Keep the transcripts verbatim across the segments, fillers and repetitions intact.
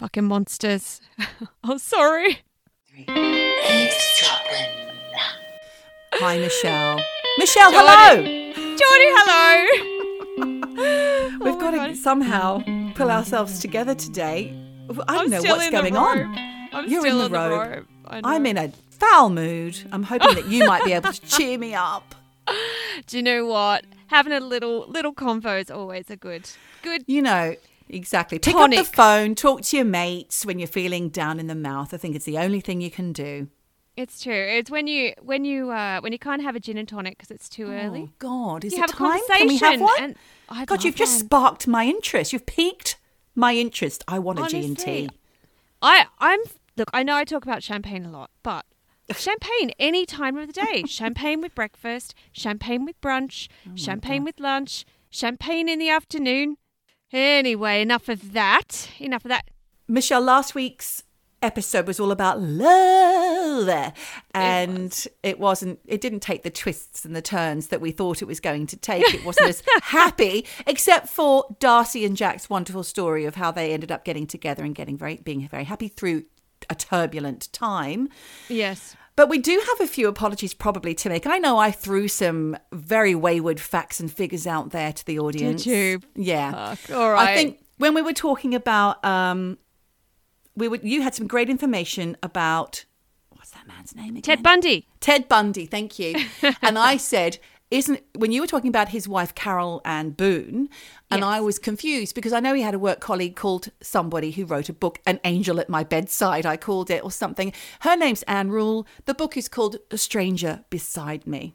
Fucking monsters. Oh, sorry. Eavesdropping. Hi, Michelle. Michelle, Geordie. hello. Geordie, hello. We've Oh got my to God. somehow pull ourselves together today. I don't I'm know still what's in the going on. robe. I'm You're still in the robe. robe. I know. I'm in a foul mood. I'm hoping that you might be able to cheer me up. Do you know what? Having a little little convo is always a good, good. You know, exactly. Pick Tonic. up the phone, talk to your mates when you're feeling down in the mouth. I think it's the only thing you can do. It's true. It's when you when you uh, when you can't have a gin and tonic because it's too early. Oh, God. Is You it have a time? conversation. Can we have one? And I'd God, love you've just one. sparked my interest. You've piqued my interest. I want a G and Honestly, T. I I'm look. I know I talk about champagne a lot, but champagne any time of the day. Champagne with breakfast. Champagne with brunch. champagne with lunch. Champagne in the afternoon. Anyway, enough of that. Enough of that. Michelle, last week's episode was all about love, and it wasn't it didn't take the twists and the turns that we thought it was going to take. It wasn't as happy, except for Darcy and Jack's wonderful story of how they ended up getting together and getting very being very happy through a turbulent time. Yes. But we do have a few apologies probably to make. I know I threw some very wayward facts and figures out there to the audience. Did you? Yeah. Fuck, all right. I think when we were talking about, um, we would, you had some great information about, what's that man's name again? Ted Bundy. Ted Bundy, thank you. And I said, isn't, when you were talking about his wife, Carol Ann Boone, and Yes. I was confused because I know he had a work colleague called somebody who wrote a book, An Angel at My Bedside, I called it, or something. Her name's Anne Rule. The book is called A Stranger Beside Me.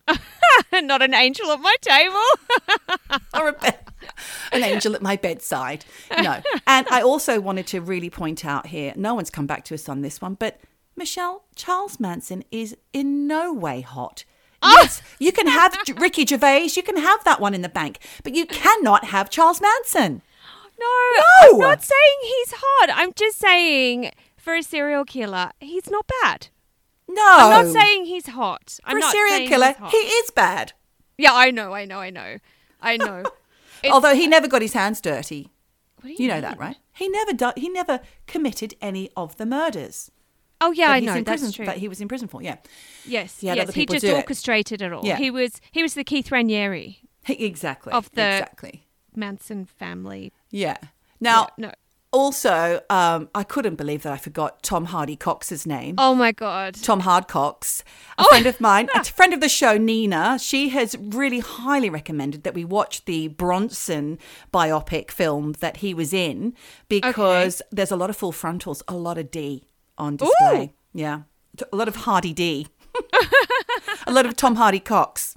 Not an angel at my table. Or a be- an angel at my bedside. No. And I also wanted to really point out here, no one's come back to us on this one, but Michelle, Charles Manson is in no way hot. Yes, you can have J- Ricky Gervais, you can have that one in the bank, but you cannot have Charles Manson. No, No! I'm not saying he's hot. I'm just saying for a serial killer, he's not bad. No. I'm not saying he's hot. I'm For a not serial saying killer, he's hot. he is bad. Yeah, I know, I know, I know. I know. It's- Although he never got his hands dirty. What do You know mean? that, right? He never do- he never committed any of the murders. Oh, yeah, that I he's know. in That's prison, true. That he was in prison for, yeah. Yes, He had yes. other He people just do it. orchestrated it all. Yeah. He was he was the Keith Raniere He- exactly. of the exactly. Manson family. Yeah. Now, Yeah, no. also, um, I couldn't believe that I forgot Tom Hardy Cox's name. Oh my God. Tom Hardcox, a Oh. friend of mine, a friend of the show, Nina. She has really highly recommended that we watch the Bronson biopic film that he was in because there's a lot of full frontals, a lot of D on display. Ooh. Yeah, a lot of Hardy D, a lot of Tom Hardy Cox.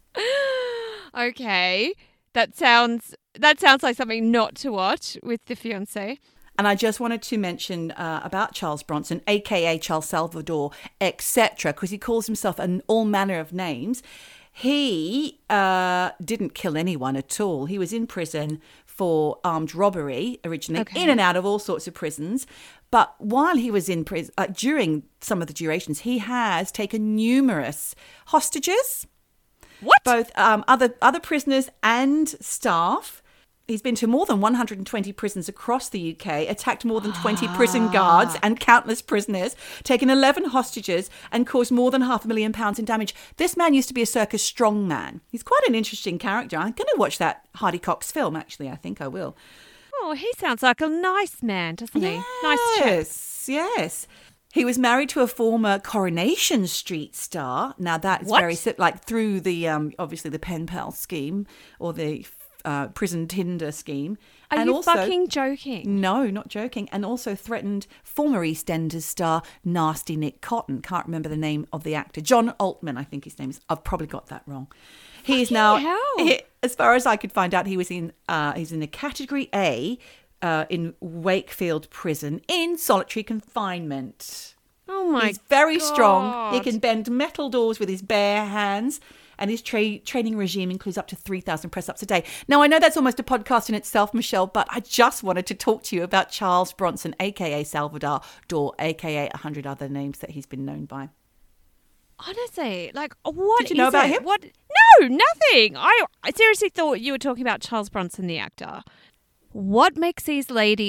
Okay. That sounds that sounds like something not to watch with the fiance. And I just wanted to mention uh, about Charles Bronson, a k a. Charles Salvador, et cetera, because he calls himself an all manner of names. He uh, didn't kill anyone at all. He was in prison for armed robbery originally, Okay. in and out of all sorts of prisons. But while he was in prison, uh, during some of the durations, he has taken numerous hostages, What? both um, other other prisoners and staff. He's been to more than one hundred twenty prisons across the U K, attacked more than twenty prison guards and countless prisoners, taken eleven hostages, and caused more than half a million pounds in damage. This man used to be a circus strongman. He's quite an interesting character. I'm going to watch that Hardy Cox film, actually. I think I will. Oh, he sounds like a nice man, doesn't he? Nice chap. Yes, yes. He was married to a former Coronation Street star. Now that's What? very si- like through the um, obviously the pen pal scheme or the uh, prison Tinder scheme. Are and you also, fucking joking? No, not joking. And also threatened former EastEnders star Nasty Nick Cotton. Can't remember the name of the actor. John Altman, I think his name is. I've probably got that wrong. He is now, hell. he- as far as I could find out, he was in. Uh, he's in a category A uh, in Wakefield Prison in solitary confinement. Oh my He's very strong. He God. can bend metal doors with his bare hands. And his tra- training regime includes up to three thousand press-ups a day. Now, I know that's almost a podcast in itself, Michelle, but I just wanted to talk to you about Charles Bronson, a k a. Salvador Dor, a k a a hundred other names that he's been known by. Honestly, like, what Did you know is about it? him? What? No, nothing. I, I seriously thought you were talking about Charles Bronson, the actor. What makes these ladies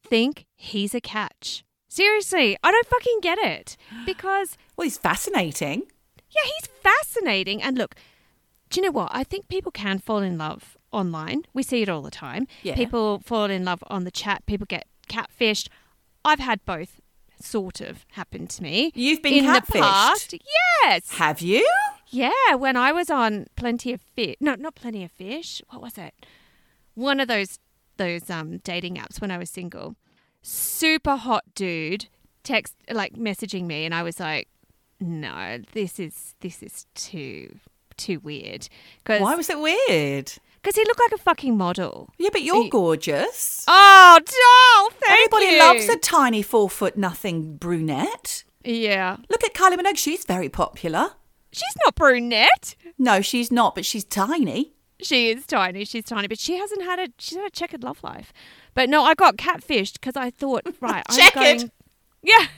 think he's a catch. Seriously, I don't fucking get it. Because, Well, he's fascinating. yeah, he's fascinating. And look, do you know what? I think people can fall in love online. We see it all the time. Yeah. People fall in love on the chat. People get catfished. I've had both sort of happen to me. You've been in catfished? the past. Yes. Have you? Yeah, when I was on Plenty of Fish. No, not Plenty of Fish. What was it? One of those those um dating apps when I was single. Super hot dude text like messaging me, and I was like, no, this is this is too too weird. Cause, Why was it weird? Because he looked like a fucking model. Yeah, but you're He- gorgeous. Oh, doll, thank Everybody you. loves a tiny four foot nothing brunette. Yeah. Look at Kylie Minogue. She's very popular. She's not brunette. No, she's not, but she's tiny. She is tiny. She's tiny, but she hasn't had a she's had a checkered love life. But no, I got catfished because I thought, right, I'm Checkered? going. Yeah,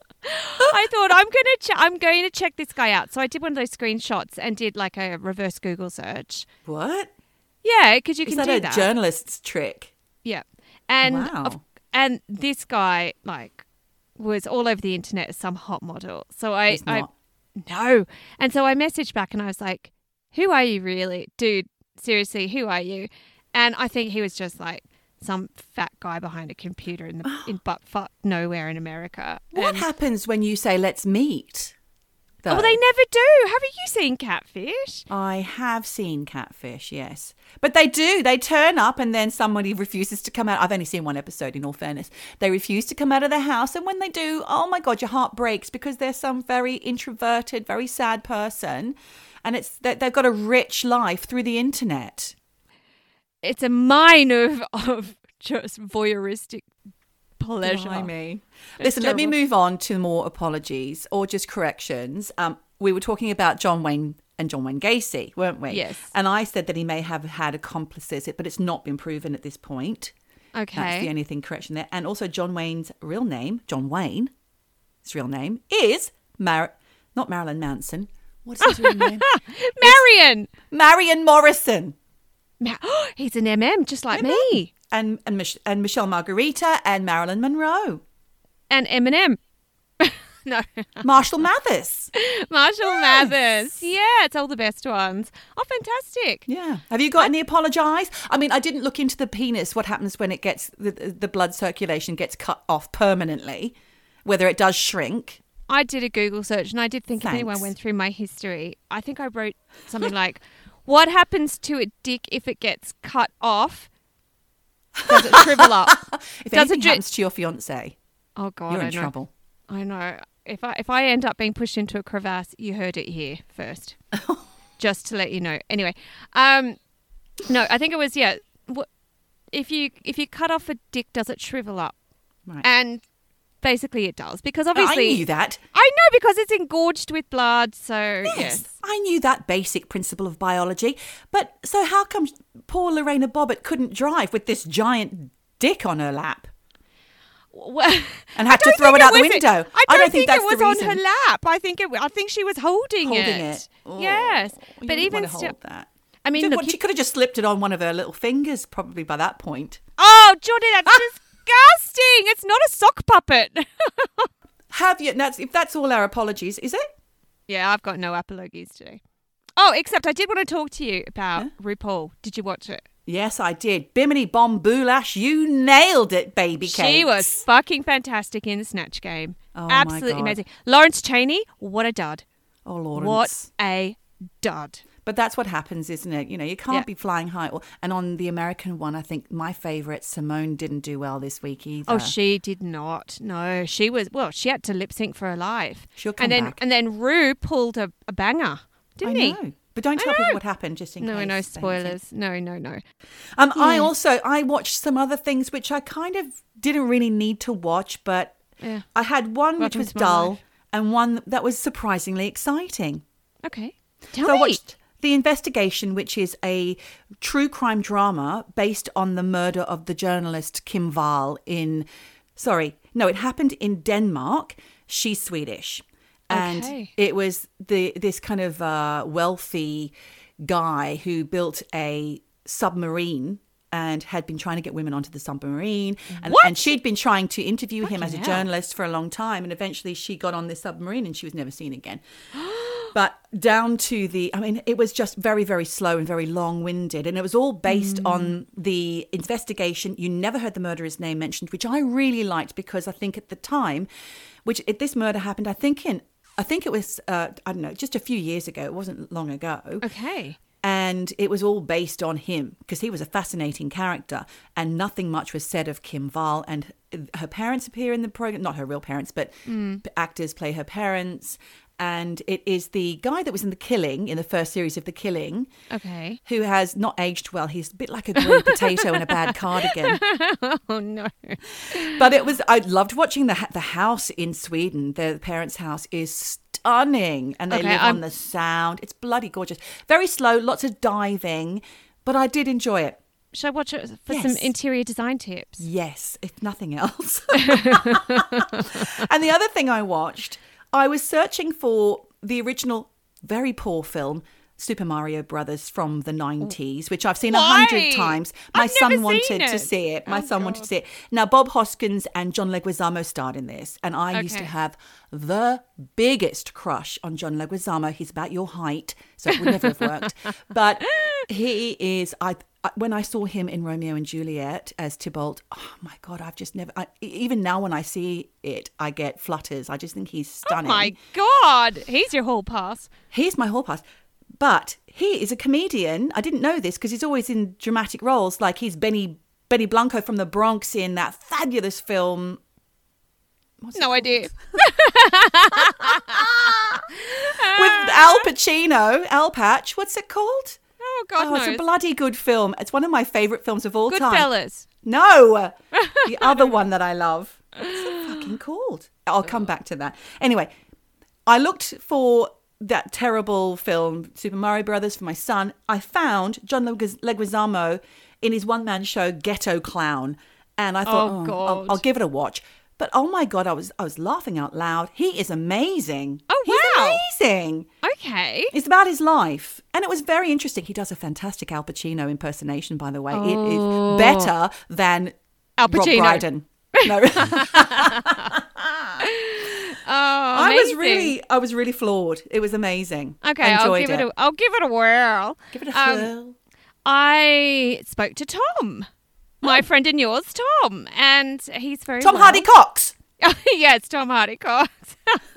I thought I'm gonna che- I'm going to check this guy out. So I did one of those screenshots and did like a reverse Google search. What? Yeah, because you Is can that do a that. journalist's trick? Yeah, and Wow. of- and this guy like was all over the internet as some hot model. So I He's I not. no, and so I messaged back and I was like, "Who are you really, dude? Seriously, who are you?" And I think he was just like some fat guy behind a computer in the in butt fuck nowhere in America. What And- happens when you say, let's meet? Oh, though? they never do. Haven't you seen Catfish? I have seen catfish, yes. But they do. They turn up and then somebody refuses to come out. I've only seen one episode, in all fairness. They refuse to come out of the house. And when they do, oh my God, your heart breaks because they're some very introverted, very sad person. And it's they- they've got a rich life through the internet. It's a mine of of just voyeuristic pleasure. Blimey. It's Listen, let me terrible. move on to more apologies or just corrections. Um, we were talking about John Wayne and John Wayne Gacy, weren't we? Yes. And I said that he may have had accomplices, but it's not been proven at this point. That's the Okay. only thing correction there. And also John Wayne's real name, John Wayne, his real name is Mar- not Marilyn Manson. What's his real name? Marion. Marion Morrison. Ma- He's an M M, just like me. And and, Mich- and Michelle Margarita and Marilyn Monroe. And Eminem. No. Marshall Mathers. Marshall Yes. Mathers. Yeah, it's all the best ones. Oh, fantastic. Yeah. Have you got any apologise? I mean, I didn't look into the penis, what happens when it gets, the, the blood circulation gets cut off permanently, whether it does shrink. I did a Google search and I did think if anyone Thanks. went through my history, I think I wrote something like, what happens to a dick if it gets cut off? Does it shrivel up? If Does it anything dri- happens to your fiancé, Oh, God. you're I in know. trouble. I know. If I if I end up being pushed into a crevasse, you heard it here first. Just to let you know. Anyway, um, no, I think it was yeah. wh- If you if you cut off a dick, does it shrivel up? Right. And basically, it does because I obviously knew that. I know because it's engorged with blood. So yes, I knew that basic principle of biology. But so how come poor Lorena Bobbitt couldn't drive with this giant dick on her lap? Well, And had I to don't throw think it out the was window. I I don't, don't think think, that's it the was on her reason. lap. I think it. I think she was holding, Holding it. it. Oh, Yes, you but wouldn't even want to still, hold that. I mean, So look, what, you- she could have just slipped it on one of her little fingers probably by that point. oh, Johnny, that's disgusting. It's not a sock puppet. Have you? That's, if that's all our apologies, is it? Yeah, I've got no apologies today. Oh, except I did want to talk to you about RuPaul. Did you watch it? Yes, I did. Bimini Bomb Boolash, you nailed it, baby cakes. She was fucking fantastic in the Snatch Game. Oh, my Absolutely God. amazing. Lawrence Cheney, what a dud. Oh, Lawrence. What a dud. But that's what happens, isn't it? You know, you can't Yeah. be flying high. And on the American one, I think my favourite, Simone, didn't do well this week either. Oh, she did not. No, she was, well, she had to lip sync for her life. She'll come and then, back. And then Rue pulled a, a banger, didn't I he? know. But don't I tell people know. what happened, just in No, case. no they spoilers. No, no, no. Um, I also I watched some other things which I kind of didn't really need to watch, but Yeah. I had one which Welcome was to my dull life. and one that was surprisingly exciting. Okay. Tell So I me. watched The Investigation, which is a true crime drama based on the murder of the journalist Kim Wall in, sorry, no, it happened in Denmark. She's Swedish. And Okay. it was the this kind of uh, wealthy guy who built a submarine and had been trying to get women onto the submarine. And, What? and she'd been trying to interview him Fucking as a hell. journalist for a long time. And eventually she got on this submarine and she was never seen again. But down to the, I mean, it was just very, very slow and very long-winded. And it was all based Mm. on the investigation. You never heard the murderer's name mentioned, which I really liked because I think at the time, which if this murder happened, I think in, I think it was, uh, I don't know, just a few years ago. It wasn't long ago. Okay. And it was all based on him because he was a fascinating character and nothing much was said of Kim Wall. And her parents appear in the program, not her real parents, but Mm. actors play her parents. And it is the guy that was in The Killing, in the first series of The Killing, Okay. who has not aged well. He's a bit like a grey potato in a bad cardigan. Oh, no. But it was, I loved watching the the house in Sweden. Their parents' house is stunning and they Okay, live I'm- on the Sound. It's bloody gorgeous. Very slow, lots of diving, but I did enjoy it. Should I watch it for Yes. some interior design tips? Yes, if nothing else. And the other thing I watched, I was searching for the original, very poor film, Super Mario Brothers from the nineties, which I've seen a Why? hundred times. My I've son never wanted seen to it. see it. My Oh, son wanted God. to see it. Now, Bob Hoskins and John Leguizamo starred in this, and I used to Okay. have the biggest crush on John Leguizamo. He's about your height, so it would never have worked. But he is, I I- when I saw him in Romeo and Juliet as Tybalt, oh my God, I've just never, I, even now when I see it, I get flutters. I just think he's Oh, stunning. my God. He's your hall pass. He's my hall pass. But he is a comedian. I didn't know this because he's always in dramatic roles. Like he's Benny Benny Blanco from the Bronx in that fabulous film. What's it No called? idea. With Al Pacino, Al Patch. What's it called? Oh, God oh, knows. it's a bloody good film. It's one of my favourite films of all time. Goodfellas. No, the other one that I love. What's it fucking called? I'll come back to that. Anyway, I looked for that terrible film, Super Mario Brothers, for my son. I found John Leguiz- Leguizamo in his one-man show, Ghetto Clown. And I thought, Oh, oh, I'll, God. I'll give it a watch. But oh my God, I was I was laughing out loud. He is amazing. Oh, He's wow. amazing. Okay. It's about his life. And it was very interesting. He does a fantastic Al Pacino impersonation, by the way. It Oh. is better than Al Rob Pacino. Brydon. No. Oh, I was amazing. really I was really floored. It was amazing. Okay, I I'll enjoyed give it. a I'll give it a whirl. Give it a Um, whirl. I spoke to Tom, my friend and yours, Tom, and he's very Tom well. Hardy Cox. Yeah, it's Tom Hardy Cox.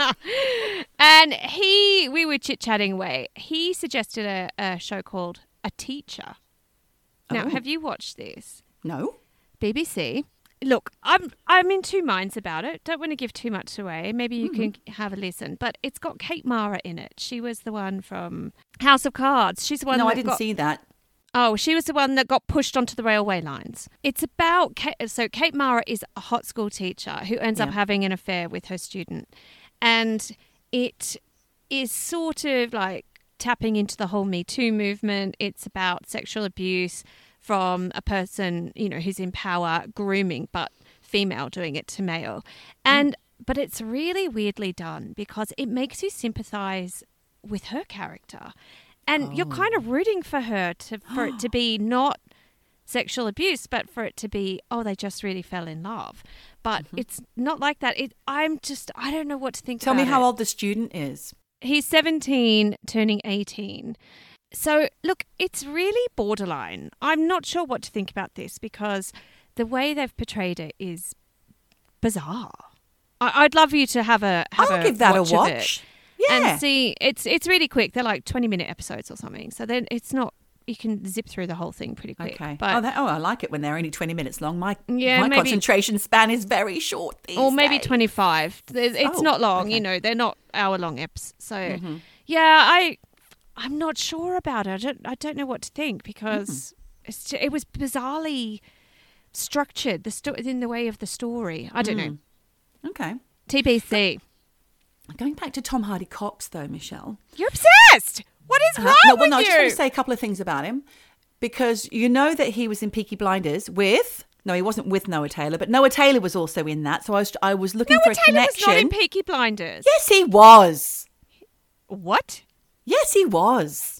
And he, we were chit chatting away. He suggested a, a show called A Teacher. Now, Oh. have you watched this? No. B B C. Look, I'm I'm in two minds about it. Don't want to give too much away. Maybe you can have a listen. But it's got Kate Mara in it. She was the one from House of Cards. She's the one. No, that I didn't got, see that. Oh, she was the one that got pushed onto the railway lines. It's about Kate, so Kate Mara is a hot school teacher who ends up Yeah. having an affair with her student, and it is sort of like tapping into the whole Me Too movement. It's about sexual abuse from a person, you know, who's in power, grooming, but female doing it to male, and but it's really weirdly done because it makes you sympathise with her character. And you're kind of rooting for her to for it to be not sexual abuse, but for it to be, oh, they just really fell in love. But it's not like that. It, I'm just, I don't know what to think Tell about me how it. old the student is. He's seventeen, turning eighteen. So, look, it's really borderline. I'm not sure what to think about this because the way they've portrayed it is bizarre. I, I'd love you to have a have I'll a give that watch a of it. watch. Yeah. And see, it's it's really quick. They're like twenty minute episodes or something. So then it's not, you can zip through the whole thing pretty quick. Okay. But oh, that, oh, I like it when they're only twenty minutes long. My Yeah, my maybe- concentration span is very short these or maybe days. twenty-five. There's- It's Oh, not long, okay. Mm-hmm. you know, they're not hour long eps. So yeah, I I'm not sure about it. I don't I don't know what to think because Mm-hmm. it's ju- it was bizarrely structured, the sto- in the way of the story. I don't know. Okay. T B C. Going back to Tom Hardy Cox, though, Michelle. You're obsessed. What is Uh, wrong no, well, with no, I you? just want to say a couple of things about him because you know that he was in Peaky Blinders with. No, he wasn't with Noah Taylor, but Noah Taylor was also in that. So I was I was looking Noah for a Taylor was connection. not in Peaky Blinders. Yes, he was. What? Yes, he was.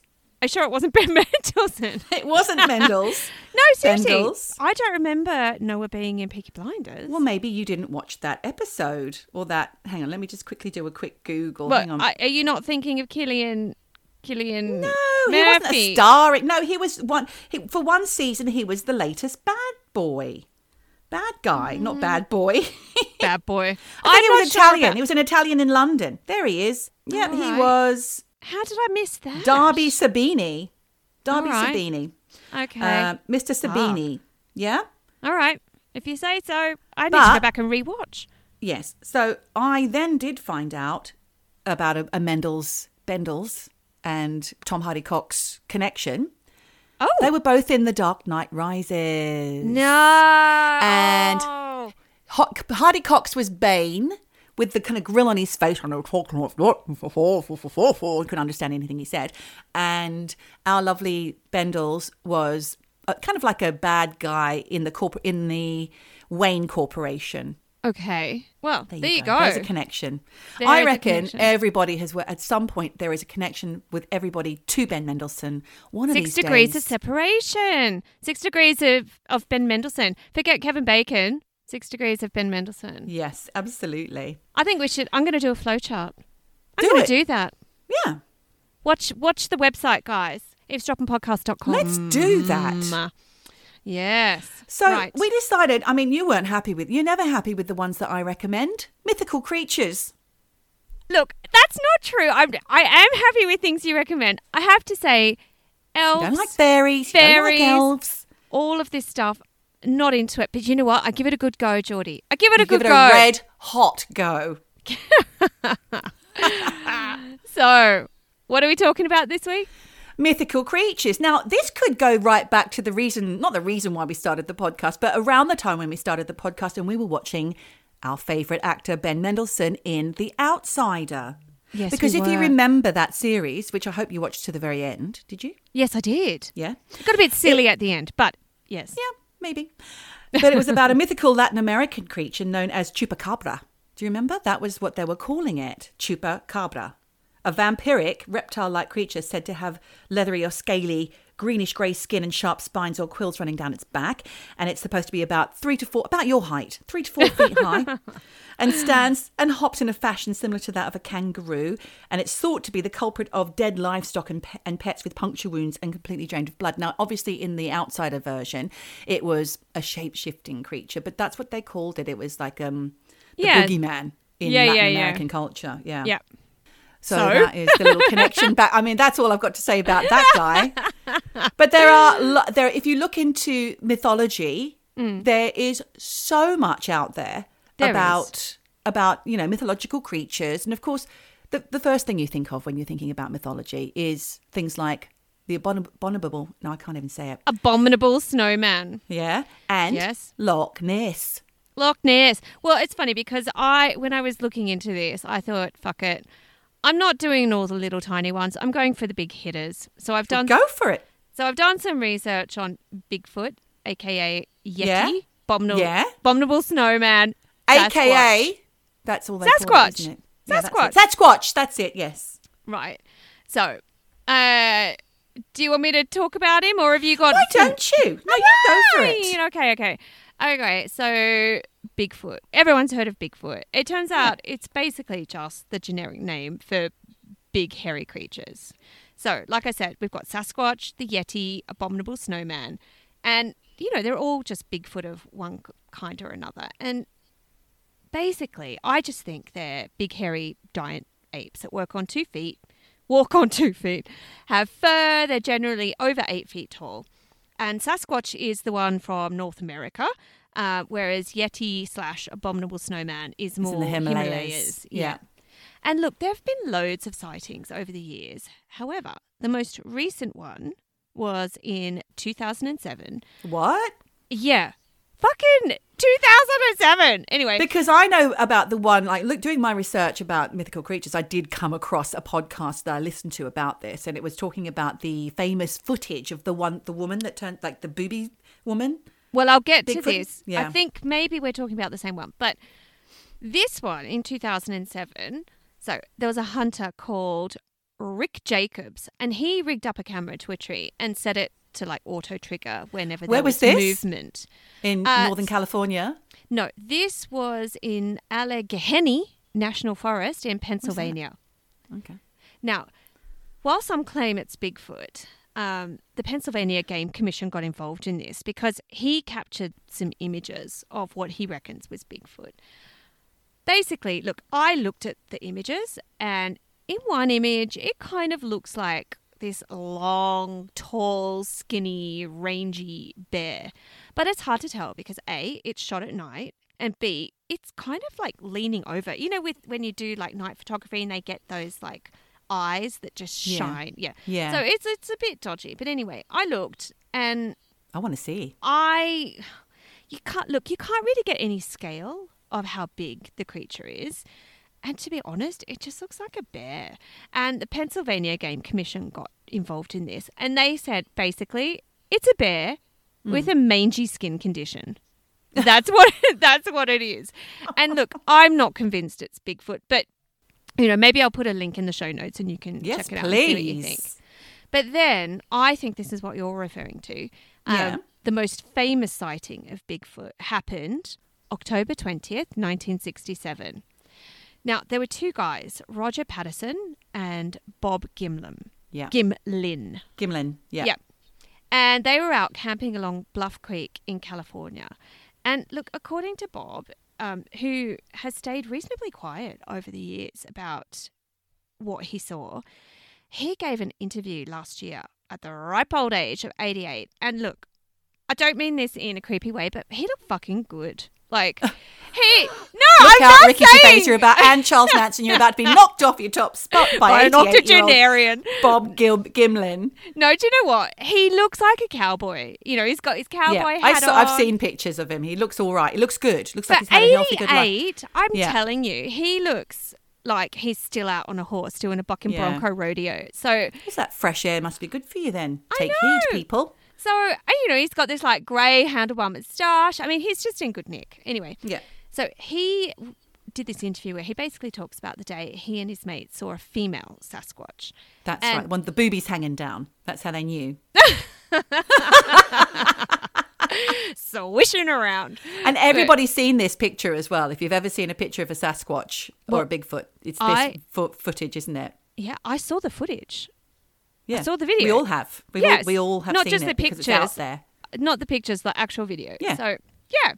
Are you sure it wasn't Ben Mendelsohn? It wasn't Mendel's. No, seriously. Bendel's. I don't remember Noah being in Peaky Blinders. Well, maybe you didn't watch that episode or that. Hang on, let me just quickly do a quick Google. But Hang on. are you not thinking of Killian? Killian? no, Murphy? he wasn't a star. No, he was one. He, for one season, he was the latest bad boy. Bad guy, Mm. not bad boy. Bad boy. I think he was not sure Italian. about- He was an Italian in London. There he is. Yeah, All he right. was How did I miss that? Darby Sabini. Darby All right. Sabini. Okay. Uh, Mister Sabini. Yeah? All right. If you say so, I need But- to go back and rewatch. Yes. So I then did find out about a, a Mendel's, Bendel's and Tom Hardy Cox connection. Oh. They were both in The Dark Knight Rises. No. And- Oh. Ho- Hardy Cox was Bane with the kind of grill on his face. I know, talking like that. Couldn't understand anything he said. And our lovely Bendel's was uh, kind of like a bad guy in the corp- in the Wayne Corporation. Okay. Well, there, you go. There's a connection. There I is a reckon connection. everybody has, at some point, there is a connection with everybody to Ben Mendelsohn. One of Six these degrees days. of separation. Six degrees of, of Ben Mendelsohn. Forget Kevin Bacon. Six degrees of Ben Mendelsohn. Yes, absolutely. I think we should. I'm going to do a flowchart. I'm Do going it. to do that. Yeah, Watch watch the website, guys. eavesdropping podcast dot com. let's do that. Yes. So right. we decided, I mean, you weren't happy with, you're never happy with the ones that I recommend. Mythical creatures. Look, that's not true. I'm, I am happy with things you recommend. I have to say, elves, You don't like fairies. You don't fairies. like elves. all of this stuff, not into it. But you know what? I give it a good go, Geordie. I give it a You good give it go. a red hot go. So, what are we talking about this week? Mythical creatures. Now, this could go right back to the reason, not the reason why we started the podcast, but around the time when we started the podcast and we were watching our favourite actor, Ben Mendelsohn, in The Outsider. Yes, Because we if you were. remember that series, which I hope you watched to the very end, did you? Yes, I did. Yeah? It got a bit silly at the end, but yes. Yeah, maybe. But it was about a mythical Latin American creature known as chupacabra. Do you remember? That was what they were calling it, chupacabra. A vampiric, reptile-like creature said to have leathery or scaly, greenish-grey skin and sharp spines or quills running down its back. And it's supposed to be about three to four, about your height, three to four feet high. And stands and hops in a fashion similar to that of a kangaroo. And it's thought to be the culprit of dead livestock and, pe- and pets with puncture wounds and completely drained of blood. Now, obviously, in the Outsider version, it was a shape-shifting creature, but that's what they called it. It was like um, the Yeah. boogeyman in Yeah, Latin yeah, yeah. American culture. Yeah. Yeah. So, So? that is the little connection back. I mean, that's all I've got to say about that guy. But there are lo- there. If you look into mythology, there is so much out there, There about about you know mythological creatures, and of course, the the first thing you think of when you're thinking about mythology is things like the abon- abominable. No, I can't even say it. Abominable snowman. Yeah, and Yes. Loch Ness. Loch Ness. Well, it's funny because I, when I was looking into this, I thought, fuck it. I'm not doing all the little tiny ones. I'm going for the big hitters. So I've done Go for it. So I've done some research on Bigfoot, aka Yeti, Yeah. abominable, Yeah. abominable snowman, A Sasquatch. K A. That's all they call it, Sasquatch. isn't it? Yeah, that's Sasquatch. it. Sasquatch. That's it. Yes. Right. So, uh, do you want me to talk about him, or have you got? Why don't you? No, you go for it. Fine. Okay, okay. Okay, so Bigfoot. Everyone's heard of Bigfoot. It turns out it's basically just the generic name for big hairy creatures. So, like I said, we've got Sasquatch, the Yeti, abominable snowman, and, you know, they're all just Bigfoot of one kind or another. And basically, I just think they're big hairy giant apes that work on two feet, walk on two feet, have fur, they're generally over eight feet tall. And Sasquatch is the one from North America, uh, whereas Yeti slash Abominable Snowman is more in the Himalayas. Himalayas. Yeah. And look, there have been loads of sightings over the years. However, the most recent one was in two thousand seven. What? Yeah. Fucking two thousand seven. Anyway. Because I know about the one, like, look, doing my research about mythical creatures, I did come across a podcast that I listened to about this, and it was talking about the famous footage of the one, the woman that turned, like, the booby woman. Well, I'll get to Bigfoot? this. Yeah. I think maybe we're talking about the same one. But this one in two thousand seven, so there was a hunter called Rick Jacobs, and he rigged up a camera to a tree and set it to like auto trigger whenever Where there was was, this? movement. In Uh, Northern California? No, this was in Allegheny National Forest in Pennsylvania. Okay. Now, while some claim it's Bigfoot, um, the Pennsylvania Game Commission got involved in this because he captured some images of what he reckons was Bigfoot. Basically, look, I looked at the images, and in one image, it kind of looks like this long, tall, skinny, rangy bear. But it's hard to tell because A, it's shot at night, and B, it's kind of like leaning over. You know, with when you do like night photography and they get those like eyes that just Yeah. shine. Yeah. Yeah. So it's it's a bit dodgy. But anyway, I looked and I want to see. I you can't look, you can't really get any scale of how big the creature is. And to be honest, it just looks like a bear. And the Pennsylvania Game Commission got involved in this. And they said, basically, it's a bear mm. with a mangy skin condition. That's what that's what it is. And look, I'm not convinced it's Bigfoot. But, you know, maybe I'll put a link in the show notes and you can yes, check it out please. and see what you think. But then I think this is what you're referring to. Um, Yeah. The most famous sighting of Bigfoot happened October twentieth, nineteen sixty-seven. Now, there were two guys, Roger Patterson and Bob Gimlin. Yeah. Gimlin. Gimlin. Yeah. Yeah. And they were out camping along Bluff Creek in California. And look, according to Bob, um, who has stayed reasonably quiet over the years about what he saw, he gave an interview last year at the ripe old age of eighty-eight. And look, I don't mean this in a creepy way, but he looked fucking good. Like, he, no, Look I'm out, not Ricky saying. Gervais, you're about, and Charles Manson, you're about to be knocked off your top spot by By an eighty-eight-year-old octogenarian. Bob Gil- Gimlin. No, do you know what? He looks like a cowboy. You know, he's got his cowboy Yeah, hat I saw, on. I've seen pictures of him. He looks all right. He looks good. Looks like For he's had a healthy, good life. eighty-eight, I'm Yeah. telling you, he looks like he's still out on a horse doing a bucking Yeah. bronco rodeo. So, What's that fresh air must be good for you then. I Take know. heed, people. so you know, he's got this like grey handlebar moustache. I mean, he's just in good nick. Anyway, Yeah. so he did this interview where he basically talks about the day he and his mate saw a female Sasquatch. That's And- right. One, the boobies hanging down. That's how they knew. Swishing around. And everybody's seen this picture as well. If you've ever seen a picture of a Sasquatch or Well, a Bigfoot, it's this I- fo- footage, isn't it? Yeah, I saw the footage. Yeah. saw the video. We all have. We Yes. all, we all have Not seen just it the because it's pictures. out there. Not the pictures, the actual video. Yeah. So, yeah.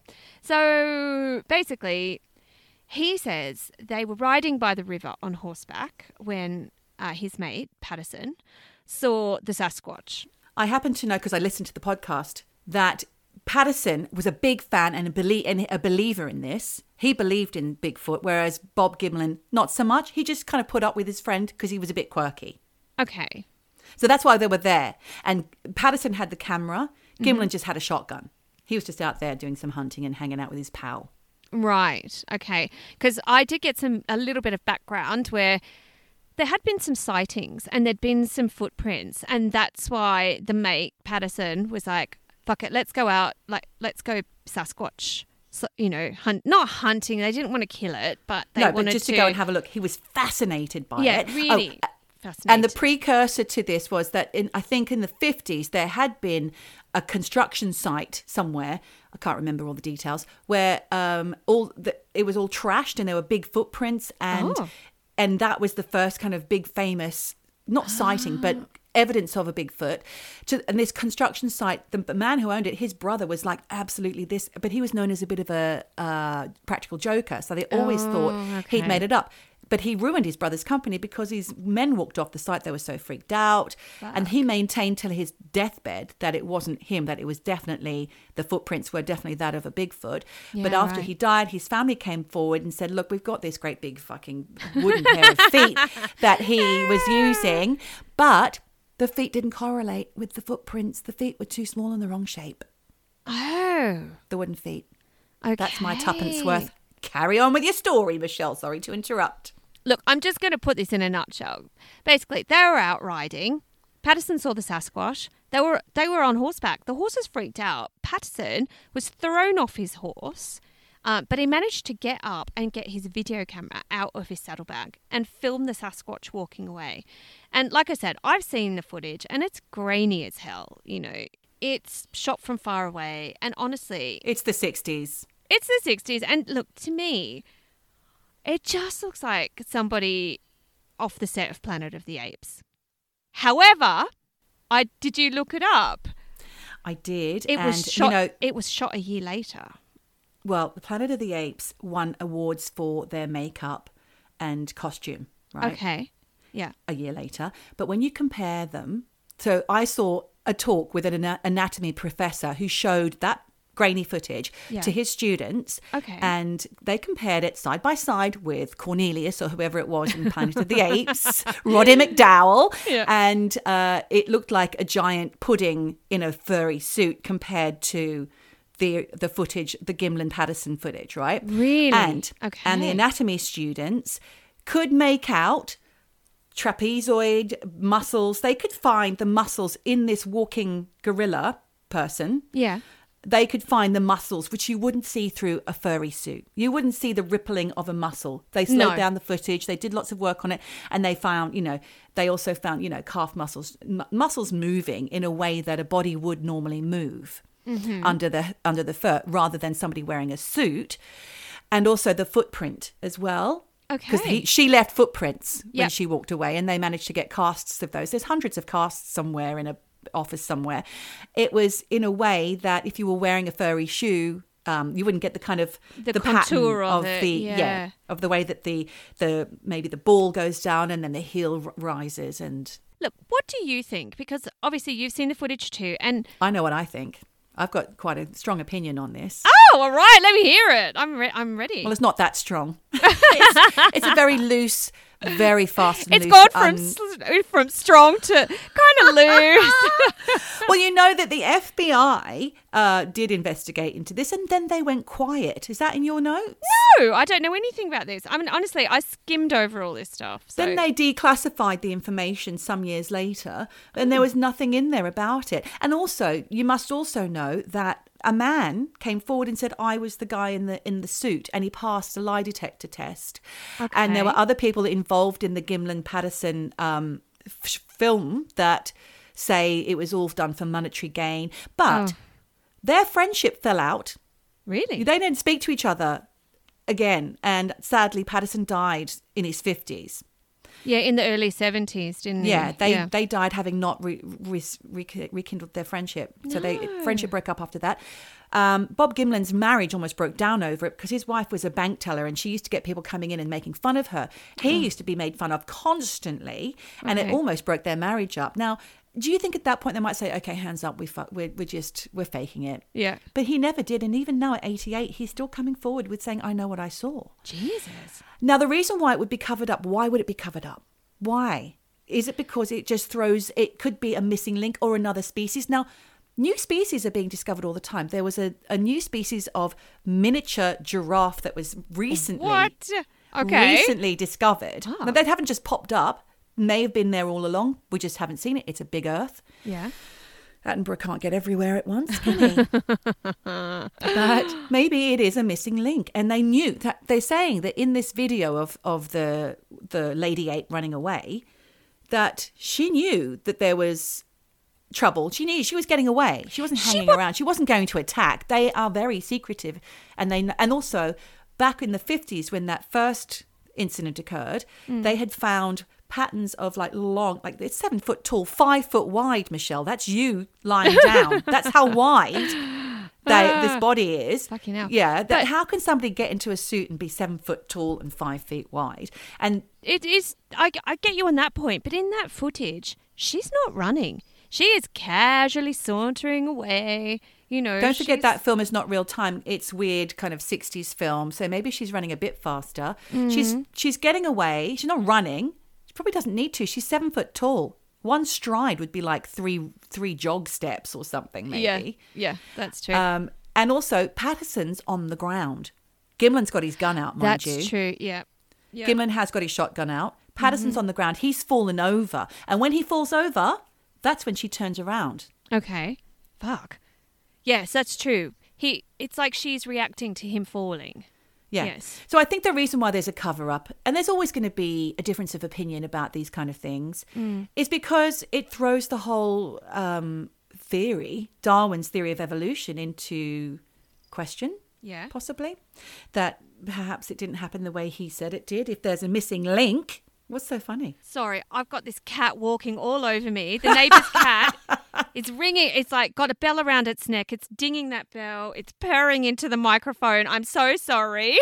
So, basically, he says they were riding by the river on horseback when uh, his mate, Patterson, saw the Sasquatch. I happen to know, because I listened to the podcast, that Patterson was a big fan and a, belie- and a believer in this. He believed in Bigfoot, whereas Bob Gimlin, not so much. He just kind of put up with his friend because he was a bit quirky. Okay. So that's why they were there. And Patterson had the camera. Gimlin Mm-hmm. just had a shotgun. He was just out there doing some hunting and hanging out with his pal. Right. Okay. Because I did get some a little bit of background where there had been some sightings and there'd been some footprints, and that's why the mate Patterson was like, "Fuck it, let's go out. Like, let's go Sasquatch. So, you know, hunt, not hunting. They didn't want to kill it, but they no, wanted but just to, go and have a look. He was fascinated by yeah, it. really Oh, fascinating. and the precursor to this was that in I think in the fifties there had been a construction site somewhere, I can't remember all the details, where um all the, it was all trashed and there were big footprints, and Oh. and that was the first kind of big famous, not sighting but evidence of a Bigfoot. To, and this construction site, the, the man who owned it, his brother was like absolutely this, but he was known as a bit of a uh, practical joker, so they always Oh, thought he'd okay. made it up. But he ruined his brother's company because his men walked off the site. They were so freaked out. And he maintained till his deathbed that it wasn't him, that it was definitely, the footprints were definitely that of a Bigfoot. but Yeah, after right. he died, his family came forward and said, look, we've got this great big fucking wooden pair of feet that he was using. But the feet didn't correlate with the footprints. The feet were too small and the wrong shape. oh, The wooden feet. okay. That's my tuppence worth. Carry on with your story, Michelle. Sorry to interrupt. Look, I'm just going to put this in a nutshell. Basically, they were out riding. Patterson saw the Sasquatch. They were they were on horseback. The horse was freaked out. Patterson was thrown off his horse. Uh, but he managed to get up and get his video camera out of his saddlebag and film the Sasquatch walking away. And like I said, I've seen the footage and it's grainy as hell. You know, it's shot from far away. And honestly, It's the sixties. it's the sixties. And look, to me, it just looks like somebody off the set of Planet of the Apes. However, I did you look it up? I did. It and, was shot. You know, it was shot a year later. well, the Planet of the Apes won awards for their makeup and costume, right? Okay. Yeah. A year later. But when you compare them, so I saw a talk with an ana- anatomy professor who showed that grainy footage Yeah. to his students. Okay. And they compared it side by side with Cornelius or whoever it was in Planet of the Apes, Roddy McDowell. Yeah. And uh, it looked like a giant pudding in a furry suit compared to the the footage, the Gimlin Patterson footage, right? Really? And, Okay. and the anatomy students could make out trapezoid muscles. They could find the muscles in this walking gorilla person. Yeah. They could find the muscles, which you wouldn't see through a furry suit. You wouldn't see the rippling of a muscle. They slowed No. down the footage. They did lots of work on it. And they found, you know, they also found, you know, calf muscles, m- muscles moving in a way that a body would normally move Mm-hmm. under the under the fur, rather than somebody wearing a suit. And also the footprint as well. Because Okay. she left footprints when Yep. she walked away, and they managed to get casts of those. There's hundreds of casts somewhere in a office somewhere. It was in a way that if you were wearing a furry shoe, um, you wouldn't get the kind of The pattern contour of it, the yeah. of the way that the the maybe the ball goes down and then the heel r- rises. And Look, what do you think? Because obviously you've seen the footage too, and I know what I think. I've got quite a strong opinion on this. oh, all right, let me hear it. I'm re- I'm ready. Well, it's not that strong. it's, it's a very loose, very fast. And It's loose, gone from un- s- from strong to kind of loose. Well, you know that the F B I uh, did investigate into this, and then they went quiet. Is that in your notes? No, I don't know anything about this. I mean, honestly, I skimmed over all this stuff. So. Then they declassified the information some years later, and there was nothing in there about it. And also, you must also know that a man came forward and said, I was the guy in the in the suit, and he passed a lie detector test. And there Okay. were other people involved in the Gimlin Patterson um, f- film that say it was all done for monetary gain. But Oh. their friendship fell out. Really? They didn't speak to each other again. And sadly, Patterson died in his fifties. Yeah, in the early seventies, didn't Yeah, he? they yeah. they died having not re, re, re, rekindled their friendship. So they friendship broke up after that. Um, Bob Gimlin's marriage almost broke down over it because his wife was a bank teller and she used to get people coming in and making fun of her. He used to be made fun of constantly, and it Okay. almost broke their marriage up. Now, do you think at that point they might say, "Okay, hands up, we fu- we're we're just we're faking it"? Yeah. But he never did, and even now at eighty-eight, he's still coming forward with saying, "I know what I saw." Jesus. Now, the reason why it would be covered up, why would it be covered up? Why? Is it because it just throws, it could be a missing link or another species? Now, new species are being discovered all the time. There was a, a new species of miniature giraffe that was recently, What? Okay. recently discovered. Oh. Now, they haven't just popped up. May have been there all along. We just haven't seen it. It's a big earth. Yeah. Attenborough can't get everywhere at once, can he? But maybe it is a missing link. And they knew that they're saying that in this video of, of the the lady ape running away, that she knew that there was trouble. She knew she was getting away. She wasn't hanging wa- around. She wasn't going to attack. They are very secretive. And they and also back in the fifties when that first incident occurred, they had found patterns of like long, like it's seven foot tall, five foot wide, Michelle. That's you lying down. That's how wide they, this body is. Fucking hell. Yeah. That, But- how can somebody get into a suit and be seven foot tall and five feet wide? And It is. I, I get you on that point, but in that footage, she's not running. She is casually sauntering away. You know. don't forget she's- that film is not real time. It's weird kind of sixties film. So maybe she's running a bit faster. She's she's getting away. She's not running. She probably doesn't need to. She's seven foot tall. One stride would be like three three jog steps or something, maybe. Yeah. Yeah, that's true. Um, and also Patterson's on the ground. Gimlin's got his gun out, mind that's you. true. Yeah. Yeah. Gimlin has got his shotgun out. Patterson's on the ground. He's fallen over. And when he falls over, that's when she turns around. Okay. Fuck. Yes, that's true. he. It's like she's reacting to him falling. Yeah. Yes. So I think the reason why there's a cover up, and there's always going to be a difference of opinion about these kind of things, mm. is because it throws the whole um, theory, Darwin's theory of evolution, into question. Yeah. Possibly. That perhaps it didn't happen the way he said it did. If there's a missing link. What's so funny? Sorry, I've got this cat walking all over me. The neighbour's cat. It's ringing. It's like got a bell around its neck. It's dinging that bell. It's purring into the microphone. I'm so sorry.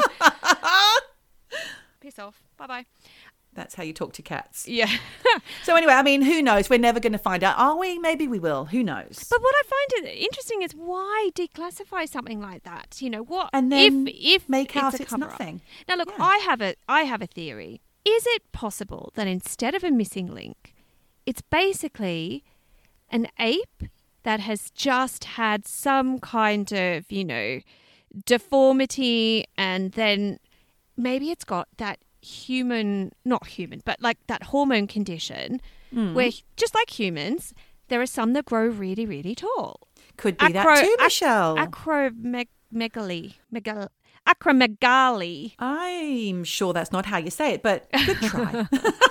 Piss off. Bye-bye. That's how you talk to cats. Yeah. So anyway, I mean, who knows? We're never going to find out. Are we? Maybe we will. Who knows? But what I find it interesting is why declassify something like that? You know, what and then if, if make it's out a it's cover-up? nothing. Now, look, Yeah. I have a I have a theory. Is it possible that instead of a missing link, it's basically an ape that has just had some kind of, you know, deformity, and then maybe it's got that human, not human, but like that hormone condition mm. where, just like humans, there are some that grow really, really tall. Could be Acro- that too, Michelle. Ac- acromegaly. Megal- acromegaly. I'm sure that's not how you say it, but good try.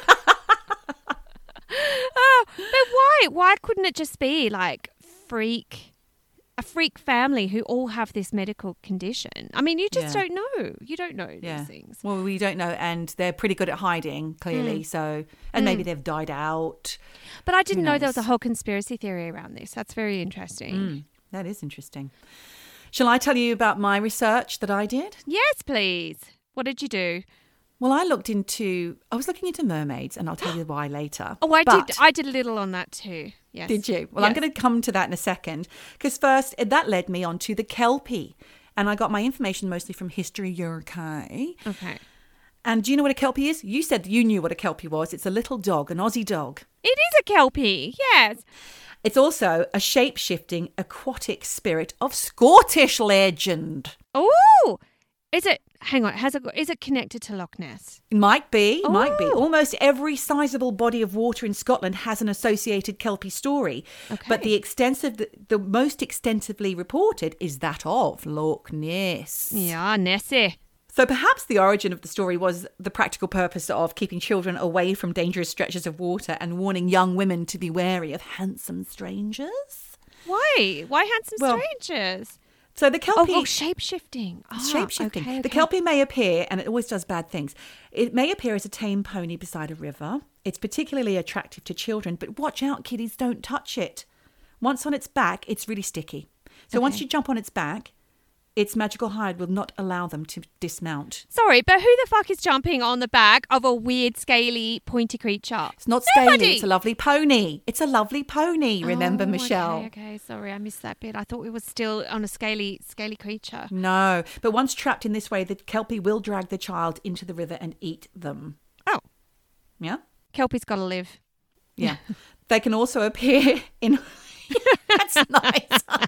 Oh, but why? Why couldn't it just be like freak, a freak family who all have this medical condition? I mean, you just Yeah. don't know. You don't know Yeah. these things. Well, we don't know, and they're pretty good at hiding, clearly. Mm. So, and Mm. maybe they've died out. But I didn't Who know there was a knows? whole conspiracy theory around this. That's very interesting. Mm, that is interesting. Shall I tell you about my research that I did? Yes, please. What did you do? Well, I looked into, I was looking into mermaids, and I'll tell you why later. Oh, I But- did. I did a little on that too. Yes. Did you? Well, I'm Yes. going to come to that in a second, because first that led me on to the Kelpie, and I got my information mostly from History U K. Okay. And do you know what a Kelpie is? You said you knew what a Kelpie was. It's a little dog, an Aussie dog. It is a kelpie. Yes. It's also a shape-shifting aquatic spirit of Scottish legend. Oh, is it? Hang on. Has it? Is it connected to Loch Ness? Might be, might be. Oh. Almost every sizable body of water in Scotland has an associated Kelpie story. Okay. But the extensive, the, the most extensively reported is that of Loch Ness. Yeah, Nessie. So perhaps the origin of the story was the practical purpose of keeping children away from dangerous stretches of water and warning young women to be wary of handsome strangers. Why? Why handsome Well, strangers? So the Oh, Kelpie... oh shape shifting. Oh, Shape shifting. Okay, The okay. Kelpie may appear, and it always does bad things. It may appear as a tame pony beside a river. It's particularly attractive to children, but watch out, kiddies, don't touch it. Once on its back, it's really sticky. So once Okay. you jump on its back, its magical hide will not allow them to dismount. Sorry, but who the fuck is jumping on the back of a weird, scaly, pointy creature? It's not scaly, Nobody. it's a lovely pony. It's a lovely pony, remember, Oh, Michelle? Okay, okay, sorry, I missed that bit. I thought we were still on a scaly, scaly creature. No, but once trapped in this way, the Kelpie will drag the child into the river and eat them. Oh, Yeah? Kelpie's got to live. Yeah. They can also appear in... That's nice.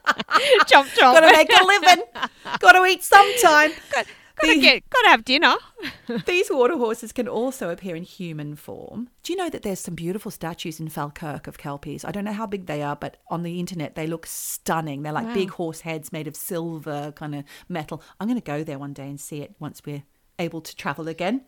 Chomp, chomp. Got to make a living. Got to eat sometime. Got to These- get, got to have dinner. These water horses can also appear in human form. Do you know that there's some beautiful statues in Falkirk of Kelpies? I don't know how big they are, but on the internet they look stunning. They're like Wow. big horse heads made of silver kind of metal. I'm going to go there one day and see it once we're able to travel again.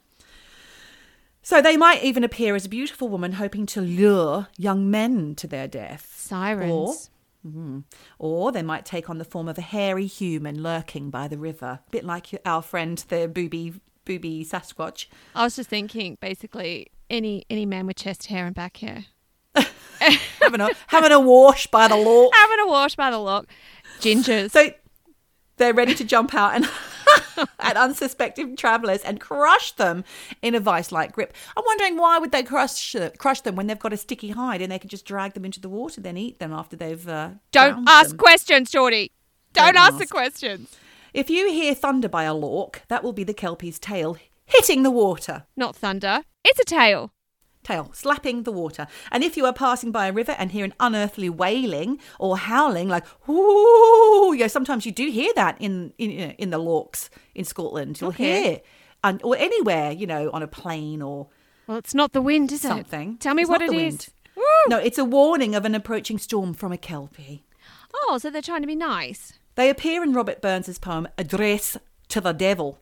So they might even appear as a beautiful woman hoping to lure young men to their death. Sirens. Mhm. Or they might take on the form of a hairy human lurking by the river, a bit like our friend, the booby booby Sasquatch. I was just thinking, basically, any any man with chest hair and back hair. having a having a wash by the loch. Having a wash by the loch. Gingers. So they're ready to jump out and at unsuspecting travellers and crush them in a vice-like grip. I'm wondering, why would they crush crush them when they've got a sticky hide and they can just drag them into the water, then eat them after they've uh, Don't drowned ask them? questions, Geordie. Don't, Don't ask the ask. questions. If you hear thunder by a loch, that will be the Kelpie's tail hitting the water. Not thunder. It's a tail. Tail slapping the water. And if you are passing by a river and hear an unearthly wailing or howling, like ooh, yeah, sometimes you do hear that in in, in the lochs in Scotland. You'll Okay. hear, and or anywhere, you know, on a plane or Well, it's not the wind, is something. it? Tell me It's what not it the is. wind. Woo! No, it's a warning of an approaching storm from a Kelpie. Oh, so they're trying to be nice. They appear in Robert Burns' poem Address to the Devil.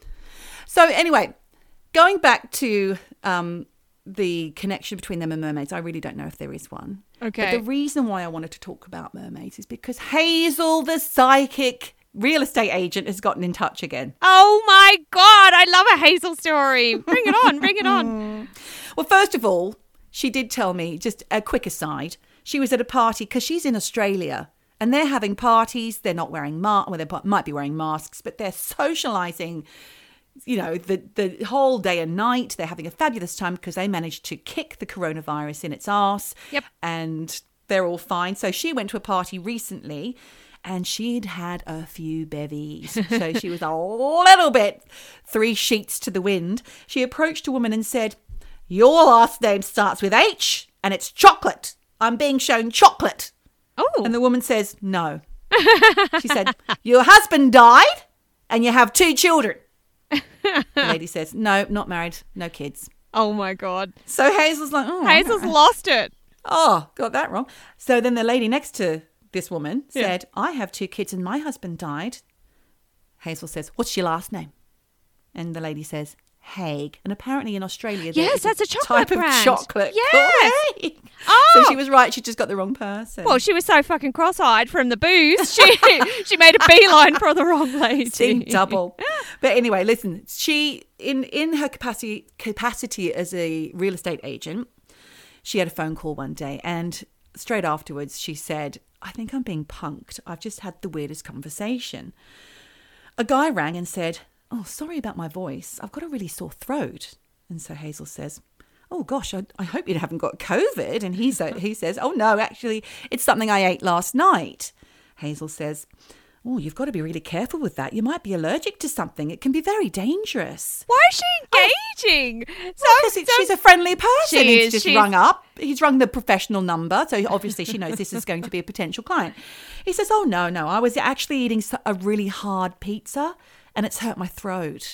So anyway, going back to um, the connection between them and mermaids, I really don't know if there is one. Okay. But the reason why I wanted to talk about mermaids is because Hazel, the psychic real estate agent, has gotten in touch again. Oh my God, I love a Hazel story. Bring it on, bring it on. Well, first of all, she did tell me, just a quick aside, she was at a party because she's in Australia and they're having parties. They're not wearing masks. Well, they might be wearing masks, but they're socializing, you know, the, the whole day and night. They're having a fabulous time because they managed to kick the coronavirus in its arse. Yep. And they're all fine. So she went to a party recently and she'd had a few bevies. So she was a little bit three sheets to the wind. She approached a woman and said, "Your last name starts with H and it's chocolate. I'm being shown chocolate." Oh. And the woman says, "No." She said, "Your husband died and you have two children." The lady says, "No, not married, no kids." Oh my God. So Hazel's like, oh, Hazel's lost it. oh, got that wrong. So then the lady next to this woman Yeah. said, "I have two kids and my husband died." Hazel says, "What's your last name?" And the lady says, "Haig." And apparently in Australia, there Yes, is that's a chocolate type brand. of chocolate Yes. called Haig. Oh. So she was right. She just got the wrong person. Well, she was so fucking cross-eyed from the booze. She she made a beeline for the wrong lady. Seen double. But anyway, listen, she, in, in her capacity capacity as a real estate agent, she had a phone call one day and straight afterwards she said, "I think I'm being punked. I've just had the weirdest conversation." A guy rang and said, "Oh, sorry about my voice. I've got a really sore throat." And so Hazel says, "Oh gosh, I, I hope you haven't got COVID." And he, so, he says, "Oh no, actually, it's something I ate last night." Hazel says, "Oh, you've got to be really careful with that. You might be allergic to something. It can be very dangerous." Why is she engaging? So, Because it's- so- she's a friendly person. She He's is, just she's- rung up. He's rung the professional number. So obviously she knows this is going to be a potential client. He says, "Oh, no, no. I was actually eating so- a really hard pizza and it's hurt my throat."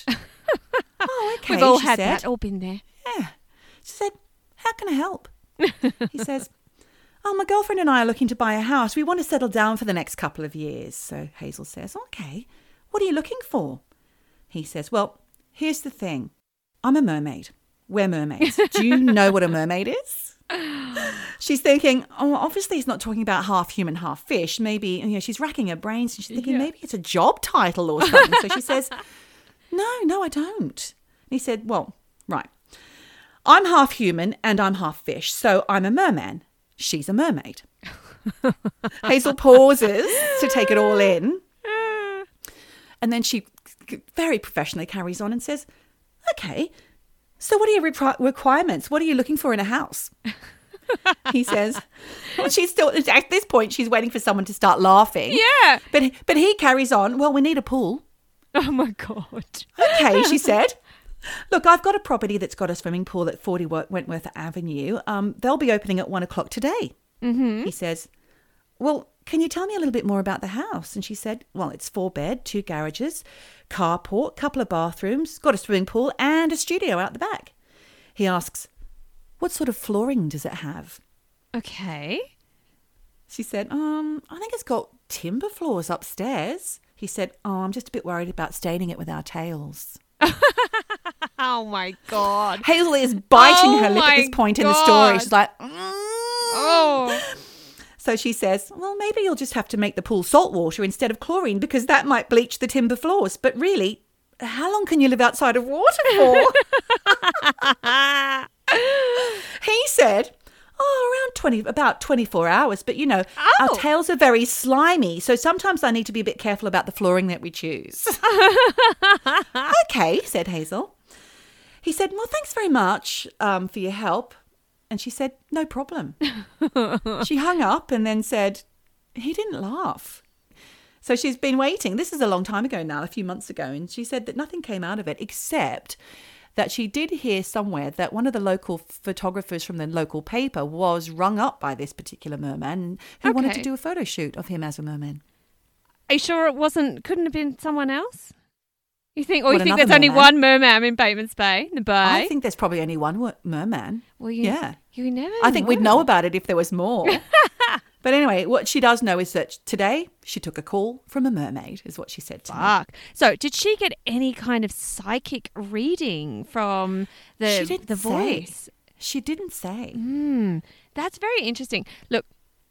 Oh, okay. we've all she had said. that, all been there. Yeah. She said, "How can I help?" He says, "Oh, my girlfriend and I are looking to buy a house. We want to settle down for the next couple of years." So Hazel says, "Okay, what are you looking for?" He says, "Well, here's the thing. I'm a mermaid. We're mermaids. Do you know what a mermaid is?" She's thinking, oh, obviously he's not talking about half human, half fish. Maybe, you know, she's racking her brains and she's thinking Yeah. maybe it's a job title or something. So she says, "No, no, I don't." And he said, "Well, right. I'm half human and I'm half fish. So I'm a merman. She's a mermaid." Hazel pauses to take it all in. And then she very professionally carries on and says, "Okay, so what are your repri- requirements? What are you looking for in a house?" He says, well, she's still, at this point, she's waiting for someone to start laughing. Yeah. But, but he carries on, "Well, we need a pool." Oh my God. "Okay," she said. "Look, I've got a property that's got a swimming pool at forty Wentworth Avenue. Um, they'll be opening at one o'clock today." Mm-hmm. He says, "Well, can you tell me a little bit more about the house?" And she said, "Well, it's four bed, two garages, carport, couple of bathrooms, got a swimming pool and a studio out the back." He asks, "What sort of flooring does it have?" Okay. She said, um, "I think it's got timber floors upstairs." He said, "Oh, I'm just a bit worried about staining it with our tails." Oh my God. Hazel is biting Oh her lip at my this point in the story. God. She's like, mm. Oh. So she says, "Well, maybe you'll just have to make the pool salt water instead of chlorine because that might bleach the timber floors. But really, how long can you live outside of water for?" He said, "Oh, around twenty, about twenty-four hours. But, you know, our Oh. tails are very slimy. So sometimes I need to be a bit careful about the flooring that we choose." "Okay," said Hazel. He said, "Well, thanks very much um, for your help." And she said, "No problem." She hung up and then said, he didn't laugh. So she's been waiting. This is a long time ago now, a few months ago. And she said that nothing came out of it except that she did hear somewhere that one of the local photographers from the local paper was rung up by this particular merman who wanted to Okay. do a photo shoot of him as a merman. Are you sure it wasn't, couldn't have been someone else? You think, or What, you think another there's only merman? one merman in Bateman's Bay, in the bay? I think there's probably only one wo- merman. well, you, yeah. You never I think we'd know about it if there was more. But anyway, what she does know is that today she took a call from a mermaid, is what she said to me. Fuck. So did she get any kind of psychic reading from the, She didn't the say. voice? She didn't say. Mm, that's very interesting. Look,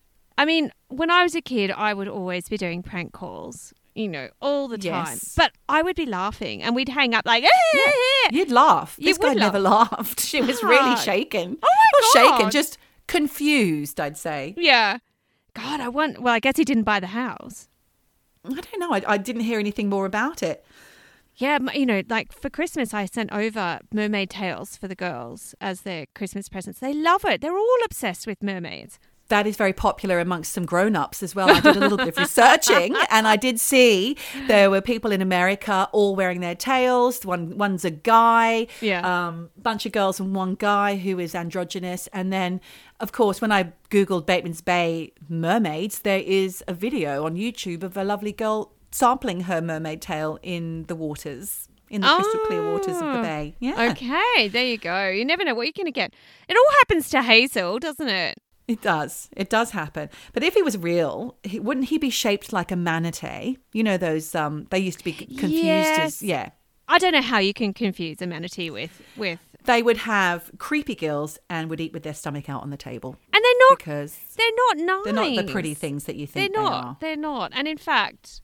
I mean, when I was a kid, I would always be doing prank calls, you know, all the time. Yes. But I would be laughing and we'd hang up like, eh, eh, eh. You'd laugh. You This guy would never laughed. She was really Fuck. shaken. Oh my Not God. shaken, just confused, I'd say. Yeah. God, I want, well, I guess he didn't buy the house. I don't know. I, I didn't hear anything more about it. Yeah, m- you know, like for Christmas, I sent over mermaid tales for the girls as their Christmas presents. They love it. They're all obsessed with mermaids. That is very popular amongst some grown-ups as well. I did a little bit of researching and I did see there were people in America all wearing their tails. One One's a guy, Yeah. um, bunch of girls and one guy who is androgynous. And then, of course, when I Googled Bateman's Bay mermaids, there is a video on YouTube of a lovely girl sampling her mermaid tail in the waters, in the crystal clear waters of the Oh. bay. Yeah, Okay, there you go. You never know what you're going to get. It all happens to Hazel, doesn't it? it does. It does happen. But if he was real, he, wouldn't he be shaped like a manatee? You know those, um, they used to be c- confused Yes. as, yeah. I don't know how you can confuse a manatee with with, They would have creepy gills and would eat with their stomach out on the table and they're not. because They're not nice. they're not the pretty things that you They're think not. they are. They're not. And in fact,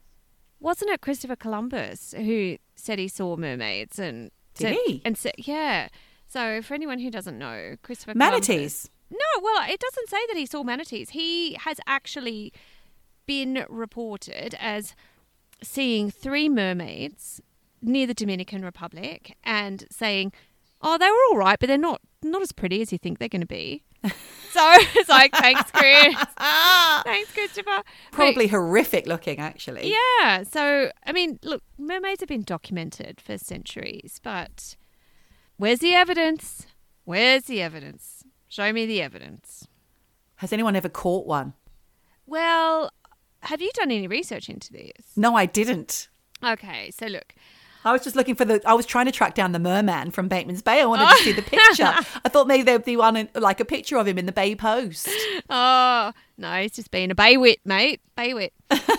wasn't it Christopher Columbus who said he saw mermaids and Did said, he? And said, yeah. So for anyone who doesn't know, Christopher Manatees. Columbus. No, well, it doesn't say that he saw manatees. He has actually been reported as seeing three mermaids near the Dominican Republic and saying, "Oh, they were all right, but they're not not as pretty as you think they're going to be." So it's like, thanks, Chris. Thanks, Christopher. Probably horrific looking, actually. But, yeah. So I mean, look, mermaids have been documented for centuries, but where's the evidence? Where's the evidence? Show me the evidence. Has anyone ever caught one? Well, have you done any research into this? No, I didn't. Okay, so look. I was just looking for the. I was trying to track down the merman from Bateman's Bay. I wanted to see the picture. I thought maybe there'd be one, in, like a picture of him in the Bay Post. Oh, no, he's just being a baywit, mate. Baywit.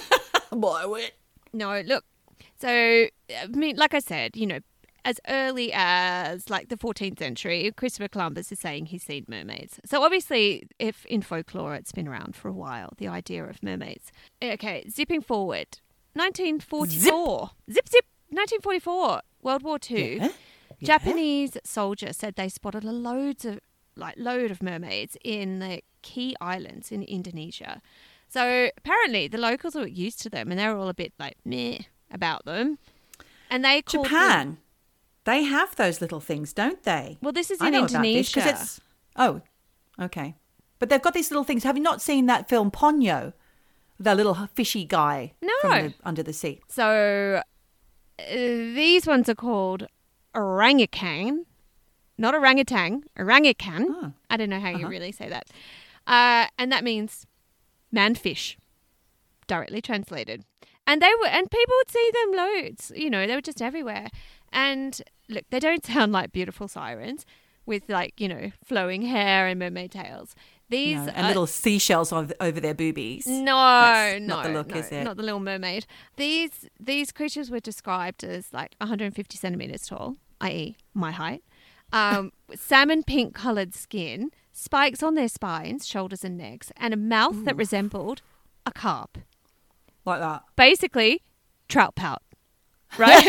Boy, No, look. So, I mean, like I said, you know, as early as like the fourteenth century, Christopher Columbus is saying he's seen mermaids. So obviously, if in folklore it's been around for a while, the idea of mermaids. Okay, zipping forward. nineteen forty-four. Zip, zip. zip. nineteen forty-four, World War Two. Yeah. Japanese soldiers said they spotted a loads of like load of mermaids in the key islands in Indonesia. So apparently the locals were used to them and they were all a bit like meh about them. And they called them- Japan. They have those little things, don't they? well, this is I in know about this 'cause Indonesia. it's. Oh, okay. But they've got these little things. Have you not seen that film Ponyo? The little fishy guy No. from the, under the sea. So uh, these ones are called orangutan, not orangutan, orangutan. Oh. I don't know how you Uh-huh. really say that. Uh, and that means manfish, directly translated. And they were, and people would see them loads. You know, they were just everywhere. And look, they don't sound like beautiful sirens with like you know flowing hair and mermaid tails. These No, and are- little seashells over, over their boobies. No, That's no, not the look, no, is it? Not the Little Mermaid. These these creatures were described as like one hundred fifty centimeters tall, that is, my height. Um, salmon pink coloured skin, spikes on their spines, shoulders, and necks, and a mouth that resembled a carp. Like that. Basically, trout pout. Right?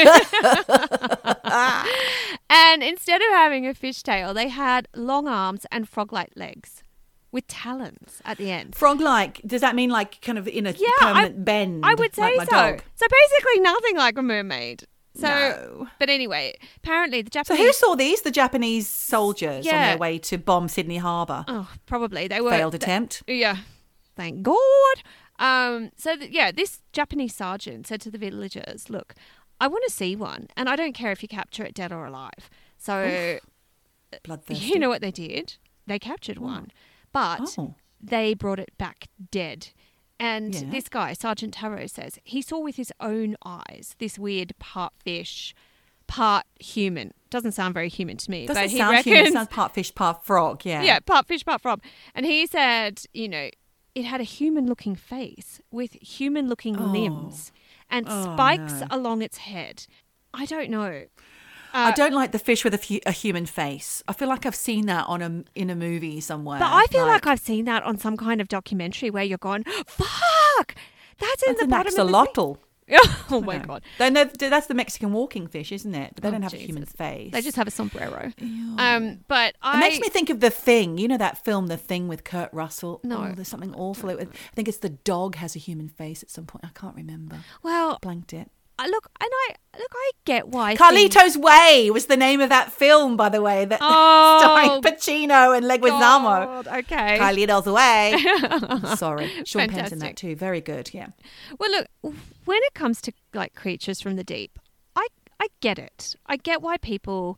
And instead of having a fishtail, they had long arms and frog-like legs with talons at the end. Frog-like, does that mean like kind of in a Yeah, permanent bend? I would say like so. my dog? So basically nothing like a mermaid. So, No. but anyway, apparently the So Japanese. who saw these? The Japanese soldiers on Yeah. their way to bomb Sydney Harbour. Oh, probably they were Failed attempt. Yeah, thank God. Um. So th- yeah, this Japanese sergeant said to the villagers, "Look, I want to see one, and I don't care if you capture it dead or alive." So Bloodthirsty. you know what they did? They captured one, but Oh. they brought it back dead. And Yeah. this guy, Sergeant Taro, says he saw with his own eyes this weird part fish, part human. Doesn't sound very human to me, Doesn't but he sound reckons, human. It sounds part fish, part frog. Yeah. yeah, part fish, part frog. And he said, you know, it had a human-looking face with human-looking Oh. limbs and Oh, spikes no. along its head. I don't know. I don't like the fish with a, fu- a human face. I feel like I've seen that on a in a movie somewhere. But I feel like, I've seen that on some kind of documentary where you're going, fuck, that's in that's the an bottom of the axolotl. thing. Oh, my No. God. They know, that's the Mexican walking fish, isn't it? But they Oh, don't have a human Jesus. face. They just have a sombrero. Um, but I... It makes me think of The Thing. You know that film, The Thing, with Kurt Russell? No. Oh, there's something awful. It, I think it's the dog has a human face at some point. I can't remember. Well, Blanked it. I look, and I look, I get why. things- Carlito's Way was the name of that film, by the way, that Oh, starring Pacino and Leguizamo. God, okay. Carlito's Way. Sorry. Sean Penn's in Fantastic. that too. Very good, yeah. Well, look, when it comes to like creatures from the deep, I I get it. I get why people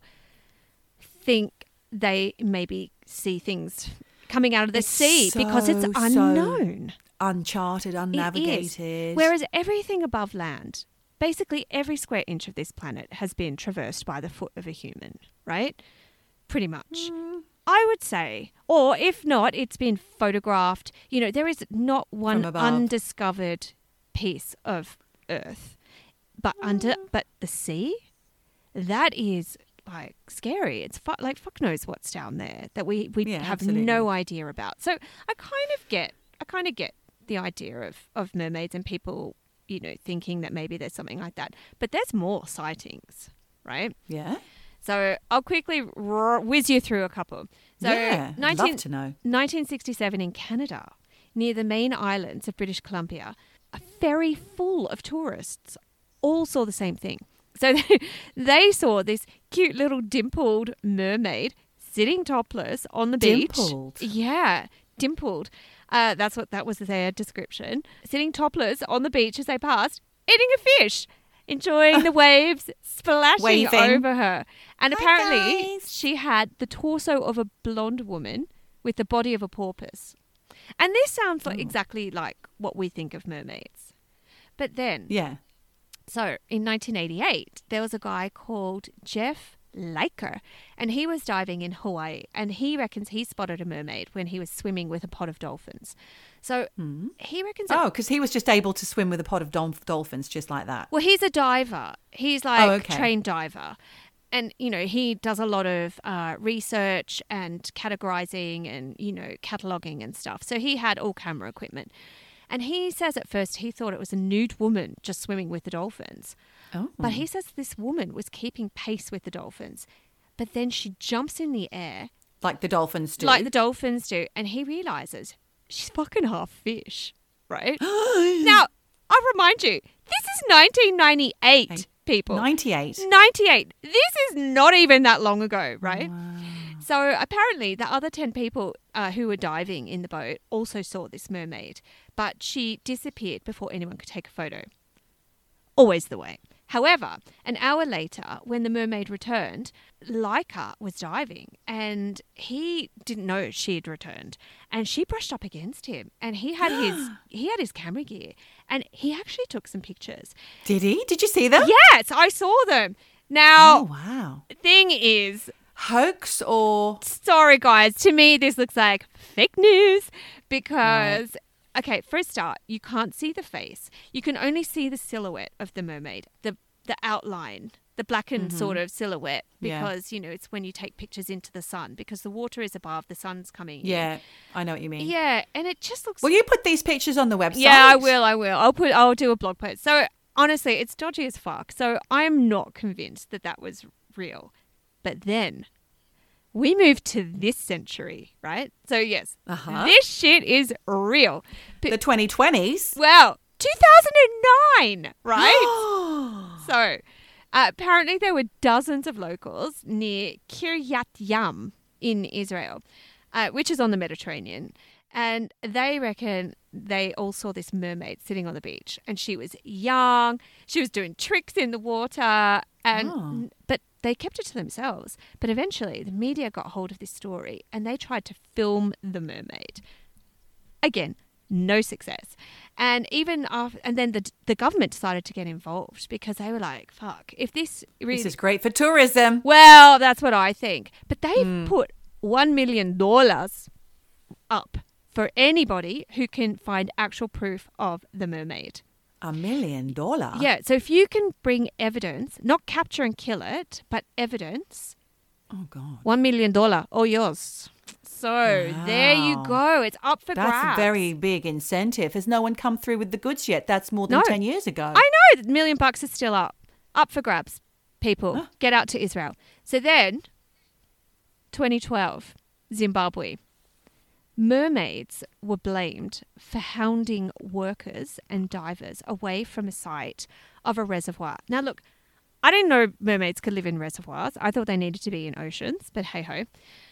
think they maybe see things coming out of the It's sea because it's so, so unknown. Uncharted, It is. unnavigated. Whereas everything above land, basically every square inch of this planet has been traversed by the foot of a human, right? Pretty much. Mm. I would say, or if not, it's been photographed. You know, there is not one From above. undiscovered piece of Earth, but under, Mm. but the sea, that is like scary. It's fu- like fuck knows what's down there that we we Yeah, have absolutely. no idea about. So I kind of get, I kind of get the idea of of mermaids and people, you know, thinking that maybe there's something like that. But there's more sightings, right? Yeah. So I'll quickly r- whiz you through a couple. So yeah. I'd nineteen love to know. nineteen sixty-seven in Canada, near the main islands of British Columbia, a ferry full of tourists all saw the same thing. So they, they saw this cute little dimpled mermaid sitting topless on the beach. Dimpled? Yeah, dimpled. Uh, that's what that was their description. Sitting topless on the beach as they passed, eating a fish, enjoying the waves splashing Waving. over her. And Hi, apparently guys. she had the torso of a blonde woman with the body of a porpoise. And this sounds like Oh. exactly like what we think of mermaids. But then, Yeah. so in nineteen eighty-eight, there was a guy called Jeff Laker, and he was diving in Hawaii, and he reckons he spotted a mermaid when he was swimming with a pod of dolphins. So he reckons that Oh, because he was just able to swim with a pod of dol- dolphins just like that. Well, he's a diver. He's like Oh, okay. trained diver. And, you know, he does a lot of uh, research and categorizing and, you know, cataloging and stuff. So he had all camera equipment. And he says at first he thought it was a nude woman just swimming with the dolphins. Oh. But he says this woman was keeping pace with the dolphins. But then she jumps in the air Like the dolphins do. like the dolphins do. And he realizes she's fucking half fish, right? Now, I'll remind you, this is nineteen ninety-eight, people. ninety-eight. ninety-eight. This is not even that long ago, right? So apparently the other ten people uh, who were diving in the boat also saw this mermaid, but she disappeared before anyone could take a photo. Always the way. However, an hour later, when the mermaid returned, Laika was diving and he didn't know she had returned. And she brushed up against him and he had his he had his camera gear and he actually took some pictures. Did he? Did you see them? Yes, I saw them. Now, Oh, wow. thing is, Hoax or... sorry guys, to me this looks like fake news because okay, for a start, you can't see the face. You can only see the silhouette of the mermaid, the the outline, the blackened sort of silhouette Yeah. because, you know, it's when you take pictures into the sun because the water is above, the sun's coming in. Yeah, I know what you mean. Yeah, and it just looks Will you put these pictures on the website? Yeah, I will, I will. I'll put I'll do a blog post. So, honestly, it's dodgy as fuck. So, I'm not convinced that that was real. But then we moved to this century, right? So, yes, Uh-huh. this shit is real. But, The twenty twenties. well, two thousand nine, right? So, uh, apparently there were dozens of locals near Kiryat Yam in Israel, uh, which is on the Mediterranean. And they reckon they all saw this mermaid sitting on the beach. And she was young. She was doing tricks in the water. And Oh. But they kept it to themselves. But eventually the media got hold of this story and they tried to film the mermaid. Again, no success. And even after, and then the the government decided to get involved because they were like, fuck, if this really... This is great for tourism. Well, that's what I think. But they've Hmm. put one million dollars up for anybody who can find actual proof of the mermaid. A million dollar? Yeah, so if you can bring evidence, not capture and kill it, but evidence, Oh, God. one million dollars, all yours. So Wow. there you go. It's up for That's grabs. a very big incentive. Has no one come through with the goods yet? That's more than No. ten years ago. I know, the million bucks is still up. Up for grabs, people. Huh. Get out to Israel. So then, twenty twelve, Zimbabwe. Mermaids were blamed for hounding workers and divers away from a site of a reservoir. Now, look, I didn't know mermaids could live in reservoirs. I thought they needed to be in oceans, but hey-ho.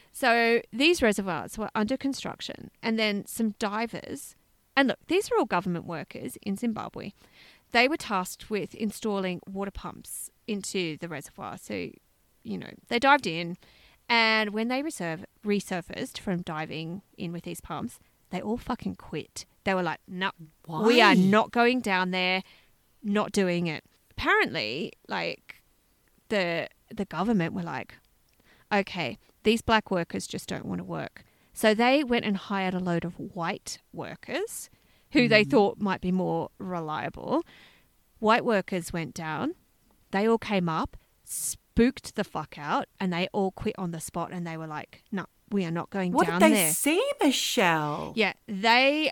So these reservoirs were under construction, and then some divers, and look, these are all government workers in Zimbabwe. They were tasked with installing water pumps into the reservoir. So, you know, they dived in, and when they reserve, resurfaced from diving in with these pumps, they all fucking quit. They were like, no, we are Why? not going down there, not doing it. Apparently, like, the the government were like, okay, these black workers just don't want to work. So they went and hired a load of white workers who they thought might be more reliable. White workers went down. They all came up, spooked the fuck out, and they all quit on the spot, and they were like, no, we are not going What down did they there. see, Michelle? Yeah, they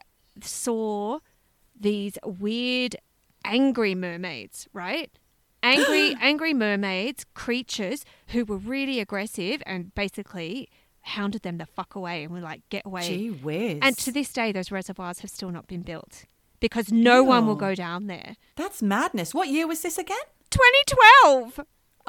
saw these weird, angry mermaids, right? Angry, angry mermaids, creatures who were really aggressive and basically hounded them the fuck away and were like, get away. Gee whiz. And to this day, those reservoirs have still not been built because no one will Ew. go down there. That's madness. What year was this again? twenty twelve!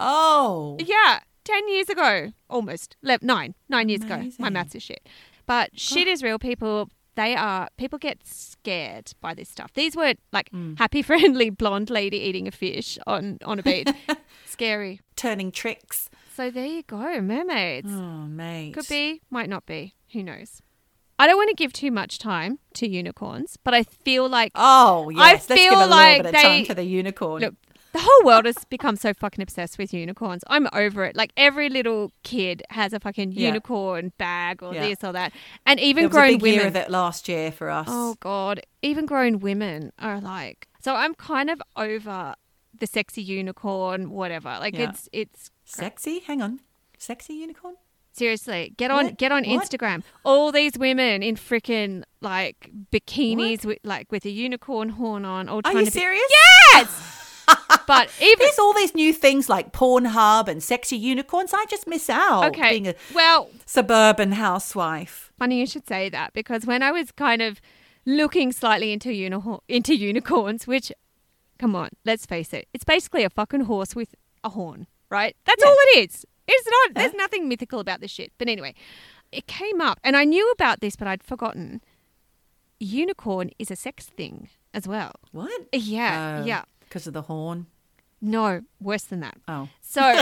Oh. Yeah, ten years ago, almost. Le- nine. Nine years ago. My Amazing. maths is shit. But shit is real, people. They are, people get scared by this stuff. These weren't like happy, friendly, blonde lady eating a fish on, on a beach. Scary. Turning tricks. So there you go, mermaids. Oh, mate. Could be, might not be. Who knows? I don't want to give too much time to unicorns, but I feel like Oh, yes. I Let's give feel a little like bit of they- time to the unicorn. Look, the whole world has become so fucking obsessed with unicorns. I'm over it. Like every little kid has a fucking Yeah. unicorn bag or Yeah. this or that. And even there was grown a big women. year of it last year for us. Oh God. Even grown women are like, so I'm kind of over the sexy unicorn, whatever. Like Yeah. it's, it's Sexy? Hang on. Sexy unicorn? seriously, get on, What? get on What? Instagram. All these women in freaking like bikinis with like with a unicorn horn on. All Are trying you to be- serious? Yes. But even There's all these new things like Pornhub and sexy unicorns. I just miss out okay, being a well, suburban housewife. funny you should say that because when I was kind of looking slightly into uni- into unicorns, which, come on, let's face it, it's basically a fucking horse with a horn, right? That's Yeah. all it is. It's not. There's Yeah. nothing mythical about this shit. But anyway, it came up, and I knew about this, but I'd forgotten. Unicorn is a sex thing as well. What? Yeah, Oh, yeah. Because of the horn. No, worse than that. Oh. So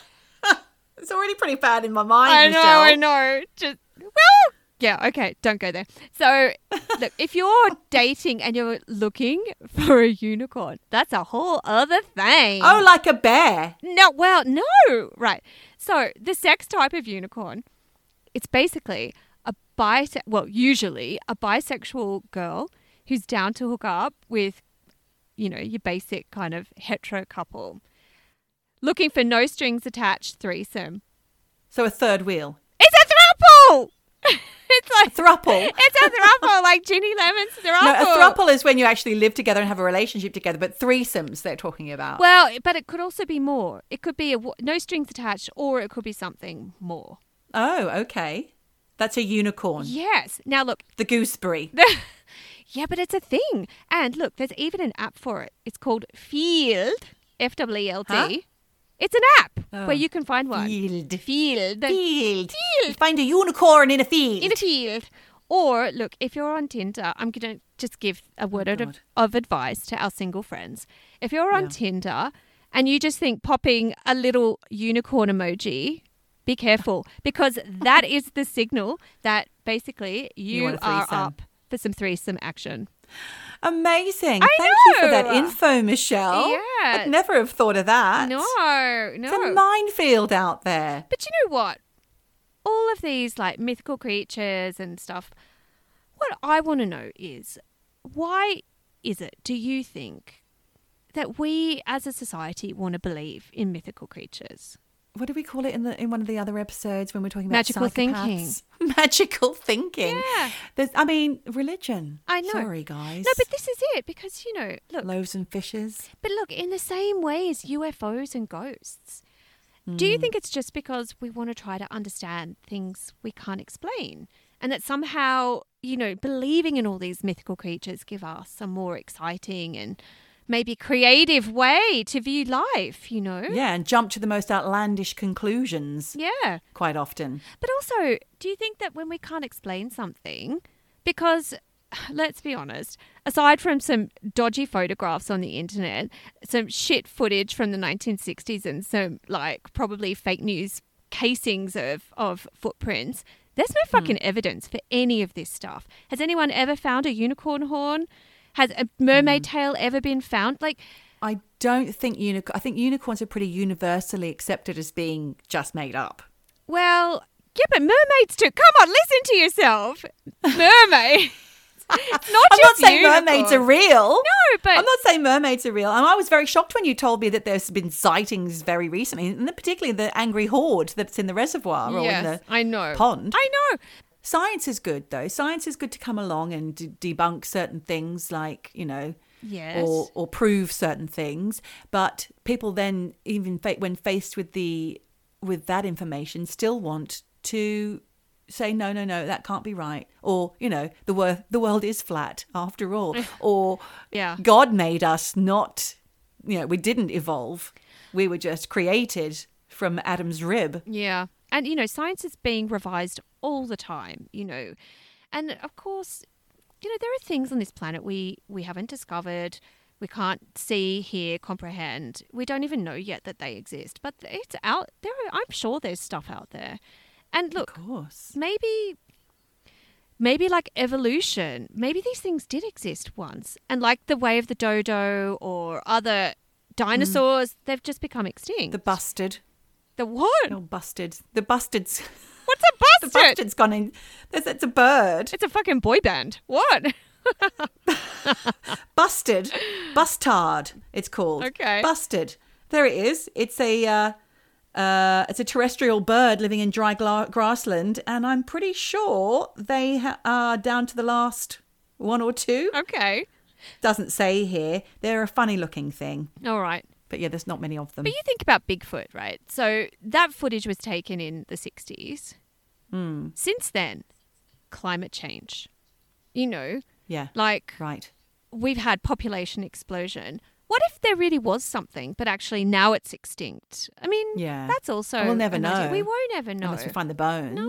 It's already pretty bad in my mind, I know, Michelle. I know. Just well, yeah, okay, don't go there. So, look, if you're dating and you're looking for a unicorn, that's a whole other thing. Oh, like a bear. no, well, no, right. So, the sex type of unicorn, it's basically a bise well, usually a bisexual girl who's down to hook up with, you know, your basic kind of hetero couple, looking for no strings attached threesome. So a third wheel. It's a throuple. It's like Thruple. It's a throuple, like Ginny Lemon's throuple. No, a thruple is when you actually live together and have a relationship together, but threesomes they're talking about. Well, but it could also be more. It could be a, w- no strings attached, or it could be something more. Oh, okay. That's a unicorn. Yes. Now look. The gooseberry. Yeah, but it's a thing. And look, there's even an app for it. It's called Field. F W E L D. Huh? It's an app Oh. where you can find one. Field. Field. Field. You find a unicorn in a field. In a field. Or look, if you're on Tinder, I'm going to just give a word of, God. of advice to our single friends. If you're on Yeah. Tinder and you just think popping a little unicorn emoji, be careful because that is the signal that basically you, want a are threesome. up for some threesome action. Amazing. I Thank you for that know. info, Michelle. Yeah. I'd never have thought of that. No, It's a no. minefield out there. But you know what? All of these like mythical creatures and stuff, what I want to know is, why is it, do you think, that we as a society want to believe in mythical creatures? What do we call it in the in one of the other episodes when we're talking about Magical psychopaths? thinking. Magical thinking. Yeah. There's, I mean, religion. I know. Sorry, guys. No, but this is it, because, you know, look. Loaves and fishes. But look, in the same way as U F Os and ghosts, mm. do you think it's just because we want to try to understand things we can't explain? And that somehow, you know, believing in all these mythical creatures give us a more exciting and maybe creative way to view life, you know? Yeah, and jump to the most outlandish conclusions. Yeah. Quite often. But also, do you think that when we can't explain something, because let's be honest, aside from some dodgy photographs on the internet, some shit footage from the nineteen sixties and some like probably fake news casings of, of footprints, there's no fucking mm. evidence for any of this stuff. Has anyone ever found a unicorn horn? Has a mermaid mm. tail ever been found? Like, I don't think unicorn. I think unicorns are pretty universally accepted as being just made up. Well, yeah, but mermaids too. Come on, listen to yourself. Mermaids. It's not I'm just not saying unicorns. mermaids are real. No, but I'm not saying mermaids are real. And I was very shocked when you told me that there's been sightings very recently, and particularly the angry horde that's in the reservoir or yes, in the I know. pond. I know. Science is good, though. Science is good to come along and de- debunk certain things, like, you know, yes. or or prove certain things. But people then, even fa- when faced with the with that information, still want to say no, no, no, that can't be right, or you know, the world the world is flat after all, or yeah. God made us, not, you know, we didn't evolve, we were just created from Adam's rib. Yeah. And, you know, science is being revised all the time, you know. And, of course, you know, there are things on this planet we, we haven't discovered, we can't see, hear, comprehend. We don't even know yet that they exist. But it's out there. I'm sure there's stuff out there. And look, of course. maybe, maybe like evolution, maybe these things did exist once. And like the way of the dodo or other dinosaurs, mm. they've just become extinct. The bustard. The what? Oh, busted. The bustard's. What's a bustard? The bustard's gone in. There's, it's a bird. It's a fucking boy band. What? Busted. Bustard, it's called. Okay. Busted. There it is. It's a uh, uh, it's a terrestrial bird living in dry gla- grassland, and I'm pretty sure they ha- are down to the last one or two. Okay. Doesn't say here. They're a funny looking thing. All right. But yeah, there's not many of them. But you think about Bigfoot, right? So that footage was taken in the sixties. Mm. Since then, climate change. You know, yeah, like right. We've had population explosion. What if there really was something, but actually now it's extinct? I mean, yeah. that's also... We'll never an idea. know. We won't ever know. Unless we find the bones. No,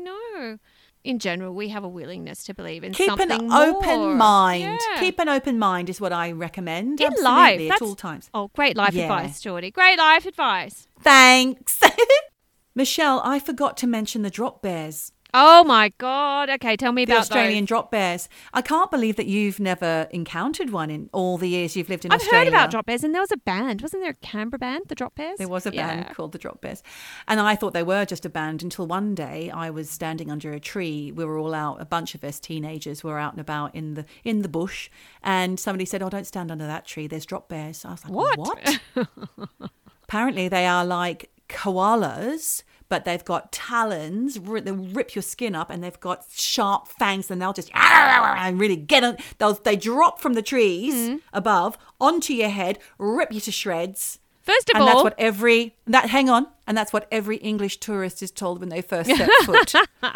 no. In general, we have a willingness to believe in Keep something an more. open mind. Yeah. Keep an open mind is what I recommend. In Absolutely, life. at That's, all times. Oh, great life yeah. advice, Geordie. Great life advice. Thanks. Michelle, I forgot to mention the drop bears. Oh, my God. Okay, tell me The about Australian those. drop bears. I can't believe that you've never encountered one in all the years you've lived in I've Australia. heard about drop bears, and there was a band. Wasn't there a Canberra band, the Drop Bears? There was a band yeah. called the Drop Bears. And I thought they were just a band until one day I was standing under a tree. We were all out, a bunch of us teenagers were out and about in the in the bush. And somebody said, oh, don't stand under that tree. There's drop bears. I was like, What? What? Apparently they are like koalas, but they've got talons. They rip your skin up, and they've got sharp fangs, and they'll just and really get on. They'll they drop from the trees mm. above onto your head, rip you to shreds. First of and all, and that's what every that hang on, and that's what every English tourist is told when they first set foot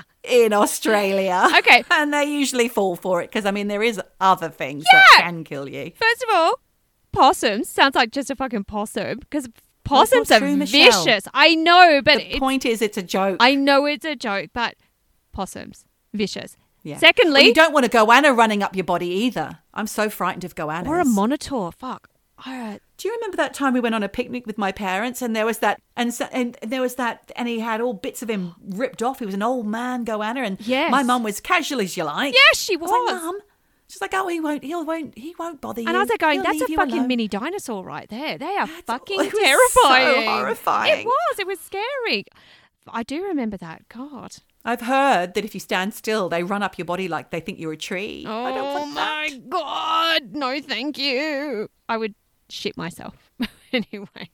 in Australia. Okay, and they usually fall for it because I mean there is other things yeah. that can kill you. First of all, possums sounds like just a fucking possum because. Possums are true, vicious. Michelle. I know, but the point is, it's a joke. I know it's a joke, but possums vicious. Yeah. Secondly, well, you don't want a goanna running up your body either. I'm so frightened of goannas. Or a monitor. Fuck. All right. Do you remember that time we went on a picnic with my parents, and there was that, and so, and there was that, and he had all bits of him ripped off. He was an old man goanna, and yes. my mum was casual as you like. Yes, she was. I was like, Mum. She's like, oh, he won't, he won't, he won't bother you. And I was like, going, He'll that's a leave fucking alone. mini dinosaur right there. They are That's, fucking it was terrifying. so horrifying. It was. It was scary. I do remember that. God. I've heard that if you stand still, they run up your body like they think you're a tree. Oh, I don't want my that. God. No, thank you. I would shit myself. Anyway.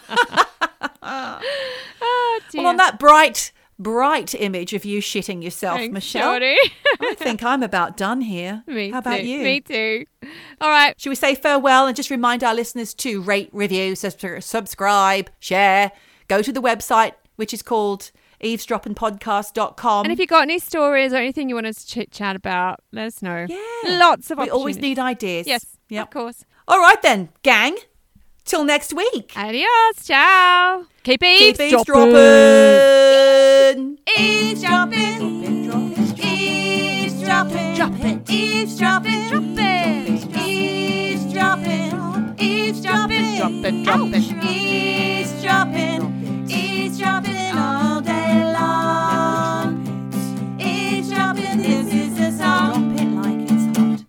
Oh, dear. Well, on that bright, bright image of you shitting yourself, Thanks, Michelle, Geordie. I think I'm about done here. Me How about too. you? Me too. All right. Should we say farewell and just remind our listeners to rate, review, sus- subscribe, share, go to the website, which is called eavesdropping podcast dot com. And if you've got any stories or anything you want us to chit chat about, let us know. Yeah. Lots of We always opportunities. need ideas. Yes, Yep. of course. All right then, gang. Till next week. Adios. Ciao. Keep Keep eavesdropping. eavesdropping. Eavesdropping. Eavesdropping. Eavesdropping. Eavesdropping.